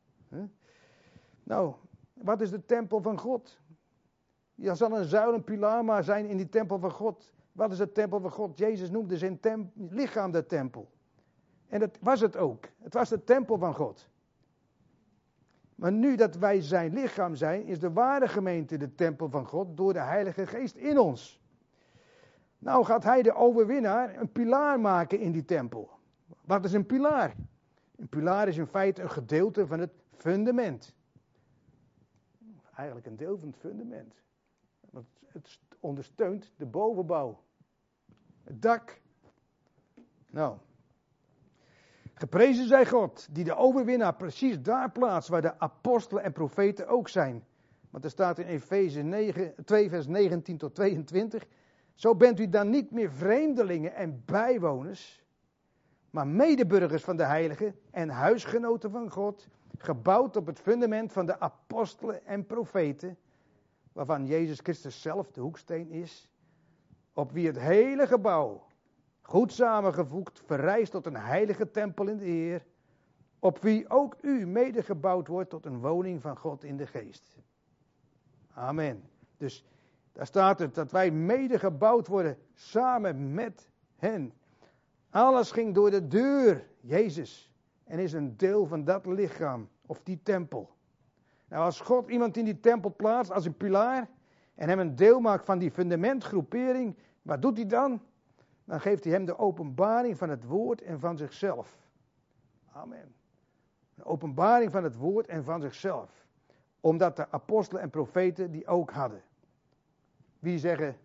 Nou, wat is de tempel van God? Ja, zal een zuil, een pilaar maar zijn in die tempel van God. Wat is de tempel van God? Jezus noemde zijn lichaam de tempel. En dat was het ook. Het was de tempel van God. Maar nu dat wij zijn lichaam zijn, is de ware gemeente de tempel van God door de Heilige Geest in ons. Nou gaat hij de overwinnaar een pilaar maken in die tempel. Wat is een pilaar? Een pilaar is in feite een gedeelte van het fundament. Eigenlijk een deel van het fundament. Want het ondersteunt de bovenbouw. Het dak. Nou. Geprezen zij God, die de overwinnaar precies daar plaatst waar de apostelen en profeten ook zijn. Want er staat in Efeze 2 vers 19 tot 22. Zo bent u dan niet meer vreemdelingen en bijwoners, maar medeburgers van de heiligen en huisgenoten van God, gebouwd op het fundament van de apostelen en profeten, waarvan Jezus Christus zelf de hoeksteen is, op wie het hele gebouw, goed samengevoegd, verrijst tot een heilige tempel in de Heer, op wie ook u medegebouwd wordt tot een woning van God in de geest. Amen. Dus daar staat het, dat wij medegebouwd worden samen met hen. Alles ging door de deur, Jezus, en is een deel van dat lichaam, of die tempel. Nou, als God iemand in die tempel plaatst als een pilaar, en hem een deel maakt van die fundamentgroepering, wat doet hij dan? Dan geeft hij hem de openbaring van het woord en van zichzelf. Amen. De openbaring van het woord en van zichzelf. Omdat de apostelen en profeten die ook hadden. Wie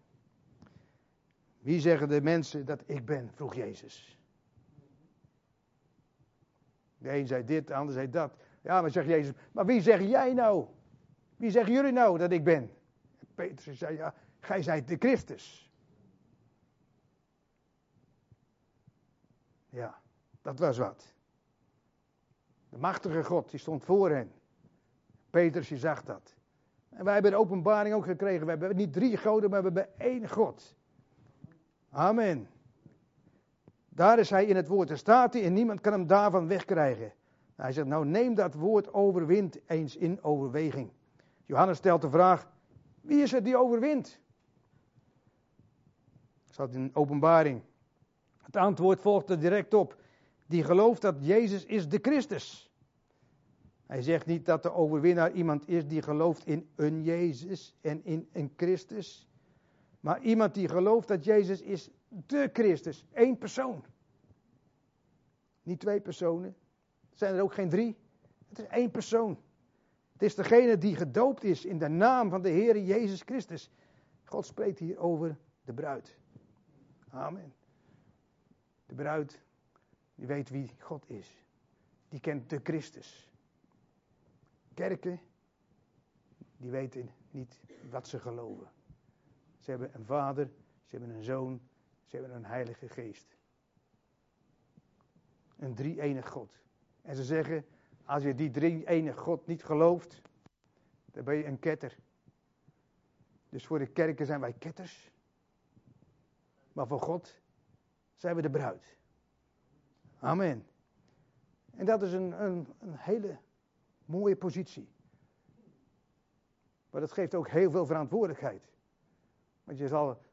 zeggen de mensen dat ik ben, vroeg Jezus. De een zei dit, de ander zei dat. Ja, maar zegt Jezus, maar wie zeg jij nou? Wie zeggen jullie nou dat ik ben? En Petrus zei, ja, gij zijt de Christus. Ja, dat was wat. De machtige God, die stond voor hen. Petrus, die zag dat. En wij hebben de openbaring ook gekregen. We hebben niet 3 goden, maar we hebben 1 God. Amen. Daar is hij in het woord. Daar staat hij en niemand kan hem daarvan wegkrijgen. Hij zegt, nou neem dat woord overwint eens in overweging. Johannes stelt de vraag, wie is het die overwint? Dat staat in openbaring. Het antwoord volgt er direct op. die gelooft dat Jezus is de Christus. Hij zegt niet dat de overwinnaar iemand is die gelooft in een Jezus en in een Christus. Maar iemand die gelooft dat Jezus is de Christus. 1 persoon. Niet 2 personen. Het zijn er ook geen 3. Het is 1 persoon. Het is degene die gedoopt is in de naam van de Heer Jezus Christus. God spreekt hier over de bruid. Amen. De bruid, die weet wie God is. Die kent de Christus. Kerken, die weten niet wat ze geloven. Ze hebben een vader, ze hebben een zoon, ze hebben een heilige geest. Een drie-enig God. En ze zeggen, als je die drie-enig God niet gelooft, dan ben je een ketter. Dus voor de kerken zijn wij ketters. Maar voor God zijn we de bruid. Amen. En dat is een hele mooie positie. Maar dat geeft ook heel veel verantwoordelijkheid. Want je zal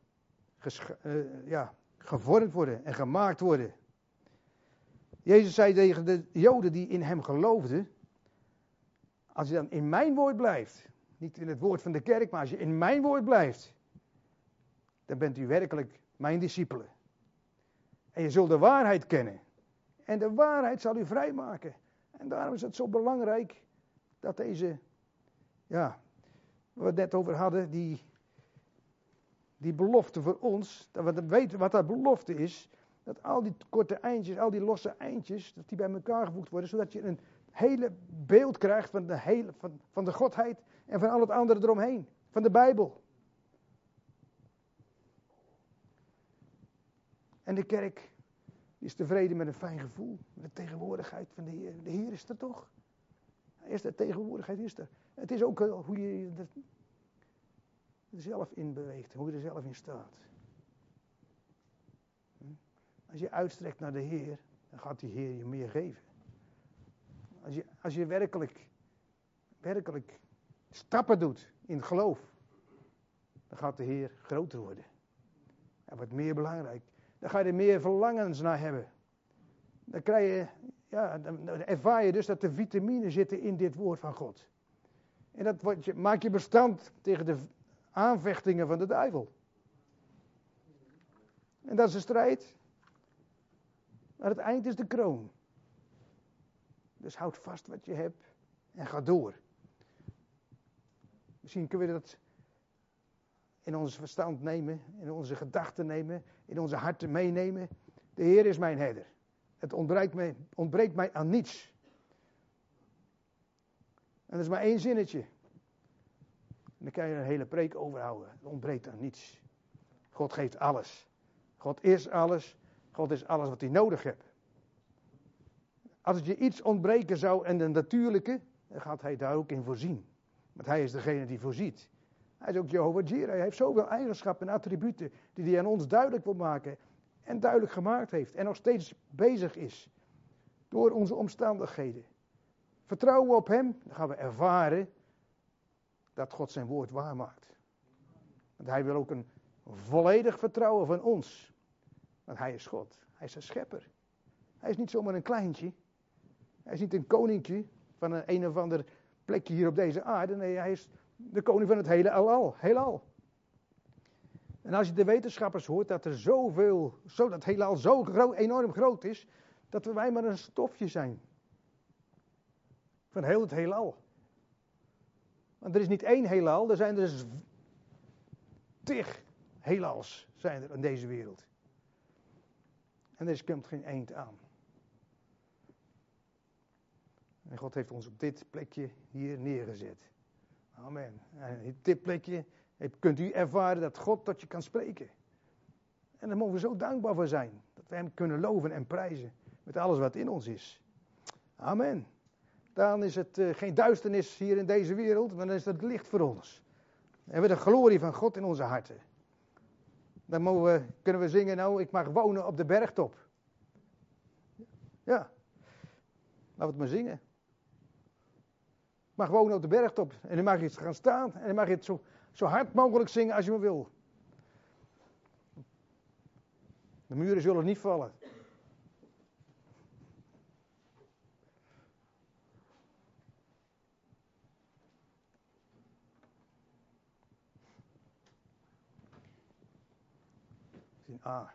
gevormd worden en gemaakt worden. Jezus zei tegen de Joden die in hem geloofden, als je dan in mijn woord blijft, niet in het woord van de kerk, maar als je in mijn woord blijft, dan bent u werkelijk mijn discipelen. En je zult de waarheid kennen. En de waarheid zal u vrijmaken. En daarom is het zo belangrijk dat deze, waar we het net over hadden, die belofte voor ons, dat we weten wat dat belofte is, dat al die korte eindjes, al die losse eindjes, dat die bij elkaar gevoegd worden, zodat je een hele beeld krijgt van de Godheid en van al het andere eromheen, van de Bijbel. En de kerk is tevreden met een fijn gevoel, met de tegenwoordigheid van de Heer. De Heer is er toch? Is de tegenwoordigheid is er. Het is ook hoe je er zelf in beweegt, hoe je er zelf in staat. Als je uitstrekt naar de Heer, dan gaat die Heer je meer geven. Als je werkelijk stappen doet in het geloof, dan gaat de Heer groter worden. Hij wordt meer belangrijk. Dan ga je er meer verlangens naar hebben. Dan dan ervaar je dus dat de vitamine zitten in dit woord van God. En dat maakt je bestand tegen de aanvechtingen van de duivel. En dat is een strijd. Maar het eind is de kroon. Dus houd vast wat je hebt en ga door. Misschien kunnen we dat in ons verstand nemen, in onze gedachten nemen, in onze harten meenemen. De Heer is mijn herder. Het ontbreekt mij aan niets. En dat is maar 1 zinnetje. En dan kan je een hele preek overhouden. Het ontbreekt aan niets. God geeft alles. God is alles. God is alles wat hij nodig hebt. Als het je iets ontbreken zou en de natuurlijke, dan gaat hij daar ook in voorzien. Want hij is degene die voorziet. Hij is ook Jehovah Jireh. Hij heeft zoveel eigenschappen en attributen die hij aan ons duidelijk wil maken. En duidelijk gemaakt heeft. En nog steeds bezig is. Door onze omstandigheden. Vertrouwen we op hem, dan gaan we ervaren dat God zijn woord waarmaakt. Want hij wil ook een volledig vertrouwen van ons. Want hij is God. Hij is een schepper. Hij is niet zomaar een kleintje. Hij is niet een koninkje van een of ander plekje hier op deze aarde. Nee, hij is de koning van het hele heelal. En als je de wetenschappers hoort dat er dat heelal zo enorm groot is, dat wij maar een stofje zijn. Van heel het heelal. Want er is niet 1 heelal, er zijn dus 10 heelals zijn er in deze wereld. En er komt geen eind aan. En God heeft ons op dit plekje hier neergezet. Amen. En op dit plekje kunt u ervaren dat God tot je kan spreken. En daar mogen we zo dankbaar voor zijn. Dat we hem kunnen loven en prijzen. Met alles wat in ons is. Amen. Dan is het geen duisternis hier in deze wereld. Maar dan is het licht voor ons. Dan hebben we de glorie van God in onze harten. Dan kunnen we zingen, nou, ik mag wonen op de bergtop. Ja. Laten we het maar zingen. Je mag wonen op de bergtop. En dan mag je gaan staan. En dan mag je het zo hard mogelijk zingen als je maar wil. De muren zullen niet vallen. 916a.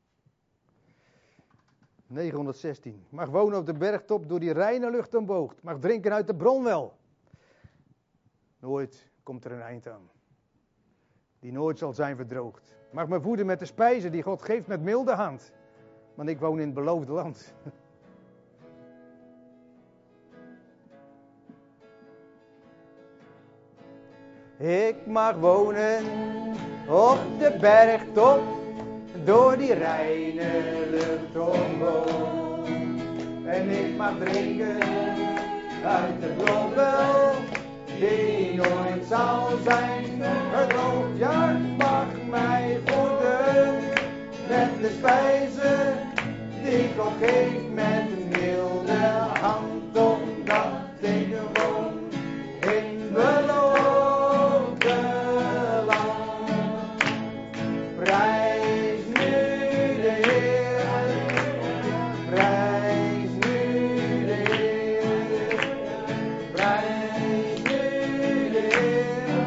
916. Mag wonen op de bergtop, door die reine lucht omboogd. Mag drinken uit de bron wel. Nooit komt er een eind aan. Die nooit zal zijn verdroogd. Mag me voeden met de spijzen die God geeft met milde hand. Want ik woon in het beloofde land. Ik mag wonen op de bergtop, door die reine lucht omhoog. En ik mag drinken uit de bron wel, die nooit zal zijn verdroogd. Ja, ik mag mij voeden met de spijzen die God geeft met een milde hand, omdat ik woon in beloofde land. Prijs nu de Heer, prijs nu de Heer, prijs nu de Heer,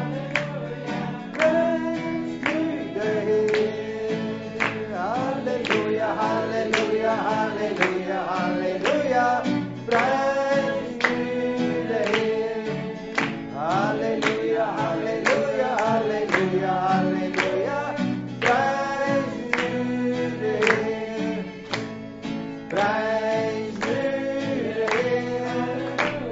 prijs nu de Heer. Halleluja, halleluja, halleluja, halleluja, prijs nu de Heer. Halleluja, halleluja, halleluja, halleluja, prijs nu de Heer. Prijs nu de Heer.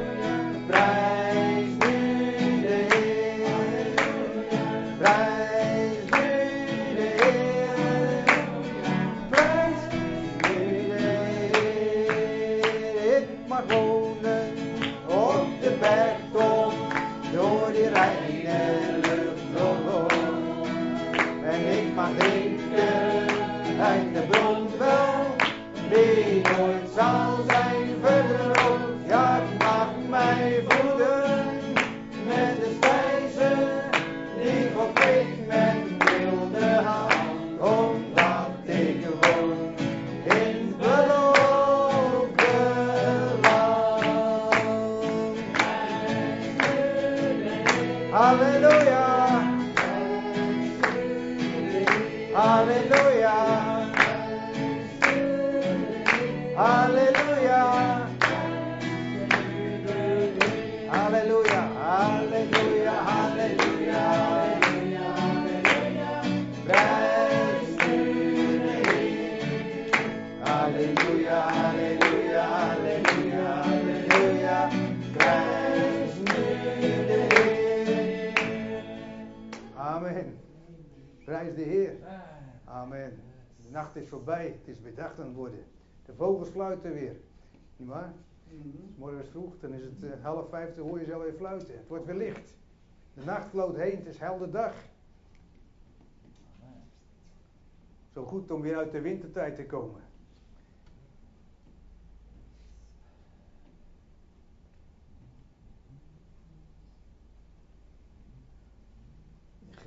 Prijs nu de Heer. Prijs nu de Heer. Prijs nu de Heer. Ik mag wonen op de bergtop, door die reine lucht omhoog. En ik mag drinken uit de bron wel, die nooit zal zijn verdroogd. Ja, ik mag mij voeden met de spijzen die God geeft met milde hand, omdat ik woon in het beloofde land. Halleluja, halleluja, halleluja, halleluja, halleluja, halleluja, halleluja, prijs nu de Heer. Halleluja, halleluja, halleluja, halleluja, prijs nu de Heer. Amen. Prijs de Heer. Amen. De nacht is voorbij, het is weer dag aan het worden. De vogels fluiten weer. Niet waar? Morgen is vroeg, dan is het 4:30, dan hoor je ze alweer fluiten. Het wordt weer licht. De nacht vloot heen, het is helder dag. Zo goed om weer uit de wintertijd te komen. G.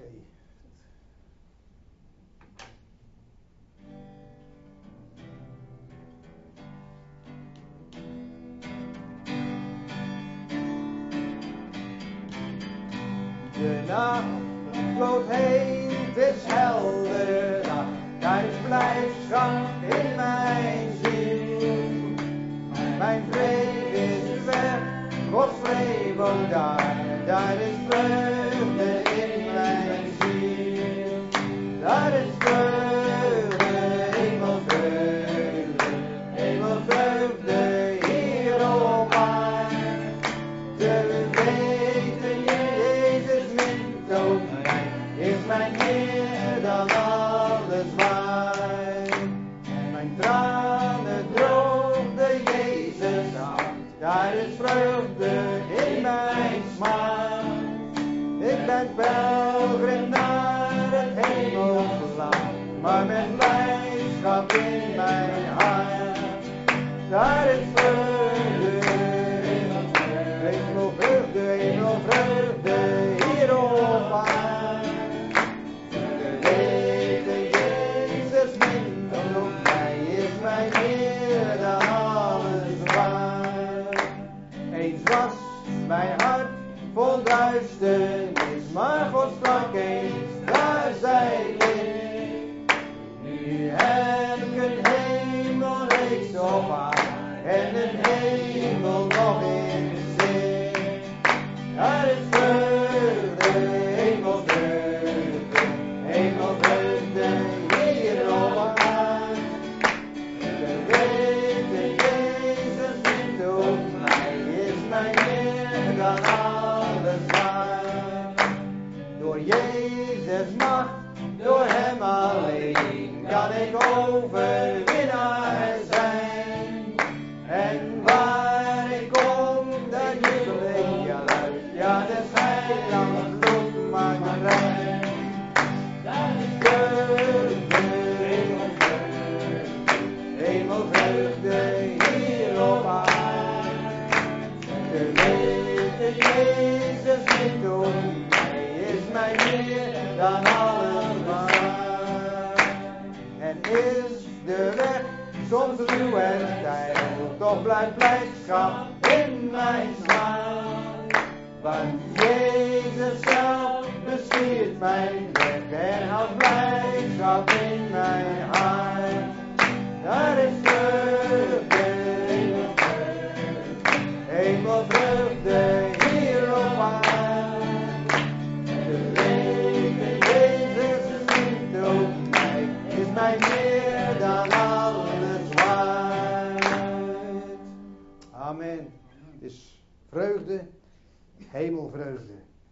De nacht vloot heen, het is helder dag. Daar is blijdschap in mijn ziel. Mijn vrede is weg, Gods vrede woont daar. Daar is vreugde in mijn ziel. Daar is vreugde, hemelvreugde, hemelvreugde hier op aarde. Te weten, Jezus mint ook mij, is mij meer dan alles waard. Mijn tranen droogde Jezus af, daar is vreugde in mijn smaak. Ik ben pelgrim naar het hemelland, maar met blijdschap in mijn hart. Daar is vreugde, hemelvreugde, hemelvreugde hier op aarde. De weten Jezus mint op mij, is mij meer dan alles waard. Eens was mijn hart vol duisternis, maar God sprak eens, daar zij ligt. Nu hemel nog in zicht. Er is vreugde, hemelvreugde, hemelvreugde hier op aarde. De wete Jezus niet op mij, is mij meer dan alles waard. Door Jezus macht, door hem alleen, kan ik overwinnaar zijn. En waar ik kom, daar jubel ik luid. Ja, de vijand doet maar rein. Daar is vreugde, hemelvreugde hier op aarde. De wete Jezus niet om mij, is mij meer dan alles waard. En is de weg soms ruw en steil, toch blijft blijdschap in mijn smaak. Want Jezus zelf bestiert mijn weg en houdt blijdschap in mijn hart. Daar is vreugde, hemelvreugde hier op aarde. De wete Jezus niet op mij, is mij meer dan alles waard. Amen. Het is vreugde, hemelvreugde.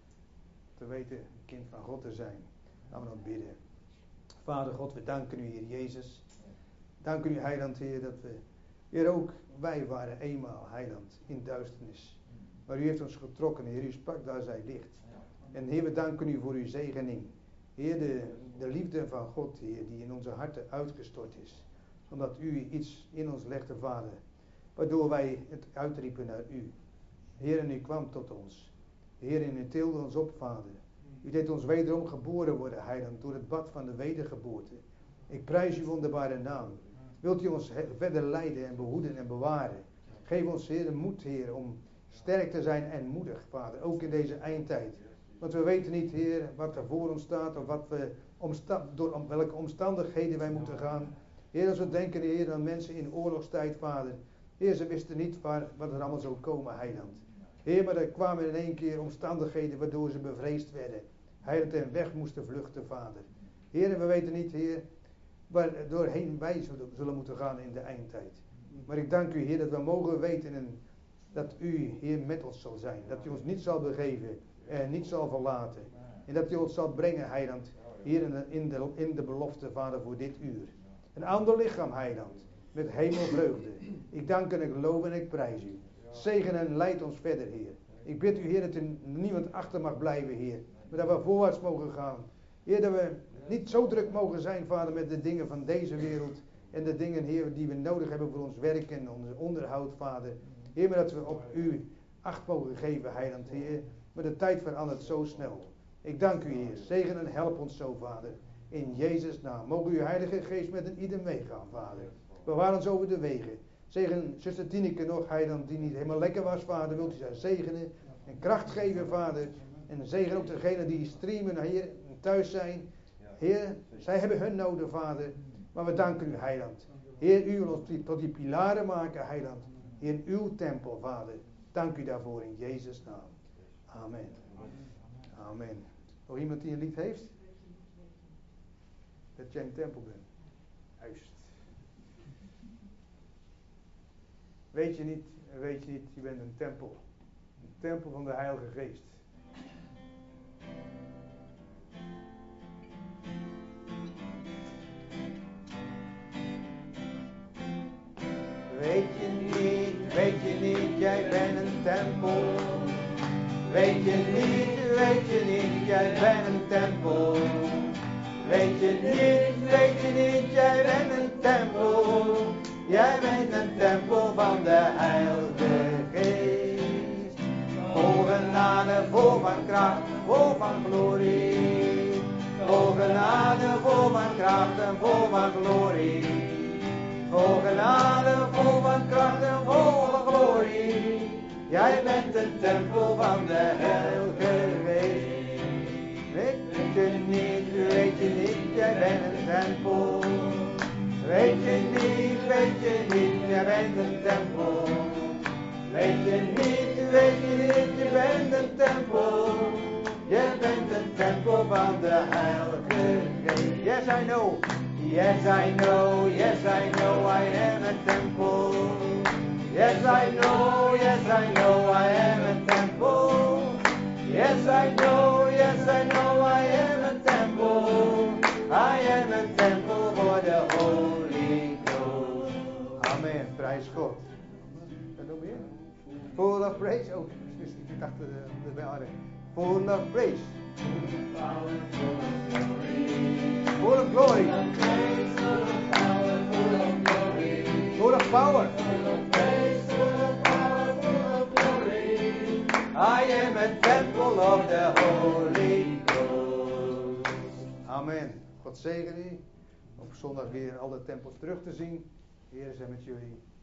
Te weten, een kind van God te zijn. Laten we nog bidden. Vader God, we danken u, Heer Jezus. Dank u, Heiland, Heer, dat we, Heer, ook wij waren eenmaal, Heiland, in duisternis. Maar u heeft ons getrokken, Heer, u sprak, daar zij licht. En Heer, we danken u voor uw zegening. Heer, de liefde van God, Heer, die in onze harten uitgestort is. Omdat u iets in ons legde, Vader. Waardoor wij het uitriepen naar u. Heer, en u kwam tot ons. Heer, en u tilde ons op, Vader. U deed ons wederom geboren worden, Heiland, door het bad van de wedergeboorte. Ik prijs uw wonderbare naam. Wilt u ons verder leiden en behoeden en bewaren. Geef ons, Heer, de moed, Heer, om sterk te zijn en moedig, Vader. Ook in deze eindtijd. Want we weten niet, Heer, wat er voor ons staat. Of wat we door welke omstandigheden wij moeten gaan. Heer, als we denken, Heer, aan mensen in oorlogstijd, Vader. Heer, ze wisten niet wat er allemaal zou komen, Heiland. Heer, maar er kwamen in één keer omstandigheden waardoor ze bevreesd werden. Heiland, en weg moesten vluchten, Vader. Heer, we weten niet, Heer, waar doorheen wij zullen moeten gaan in de eindtijd. Maar ik dank u, Heer, dat we mogen weten en dat u, Heer, met ons zal zijn. Dat u ons niet zal begeven en niet zal verlaten. En dat u ons zal brengen, Heiland, hier in de belofte, Vader, voor dit uur. Een ander lichaam, Heiland, met hemelvreugde. Ik dank en ik loof en ik prijs u. Zegen en leid ons verder, Heer. Ik bid u, Heer, dat er niemand achter mag blijven, Heer. Maar dat we voorwaarts mogen gaan. Heer, dat we niet zo druk mogen zijn, Vader, met de dingen van deze wereld. En de dingen, Heer, die we nodig hebben voor ons werk en ons onderhoud, Vader. Heer, maar dat we op u acht mogen geven, Heiland, Heer. Maar de tijd verandert zo snel. Ik dank u, Heer. Zegen en help ons zo, Vader. In Jezus' naam. Mogen uw Heilige Geest met een ieder meegaan, Vader. Bewaar ons over de wegen. Zegen zuster Tineke nog, Heiland, die niet helemaal lekker was, Vader. Wilt u zij zegenen en kracht geven, Vader. En zegen ook degenen die streamen, Heer, thuis zijn. Heer, zij hebben hun noden, Vader. Maar we danken u, Heiland. Heer, u wil ons tot die pilaren maken, Heiland. In uw tempel, Vader. Dank u daarvoor in Jezus' naam. Amen. Amen. Nog iemand die een lied heeft? Dat jij een tempel bent. Juist. Weet je niet, je bent een tempel. Een tempel van de Heilige Geest. Weet je niet, jij bent een tempel. Weet je niet, jij bent een tempel. Weet je niet, jij bent een tempel. Jij bent een tempel van de Heilige Geest. Vol genade, vol van kracht, vol van glorie. Vol genade, vol van kracht en vol van glorie. Vol genade, vol van kracht en vol van glorie. Jij bent een tempel van de Heilige Geest. Weet je niet, jij bent een tempel. Weet je niet, jij bent een tempel. bent een tempel. Je bent een tempel van de Heilige Geest. Yes, I know. Yes, I know. Yes, I know. I am a temple. Yes, I know. Yes, I know. I am a temple. Yes, I know. Yes, I know. I am a temple. I am a temple for the Holy Ghost. Amen. Prijs God. En nog meer? Full of praise. Oh, ik dacht de waarde. Full of praise. Full of glory. Full of power. I am a temple of the Holy Ghost. Amen. God zegen u. Op zondag weer alle tempels terug te zien. Heer, zijn met jullie.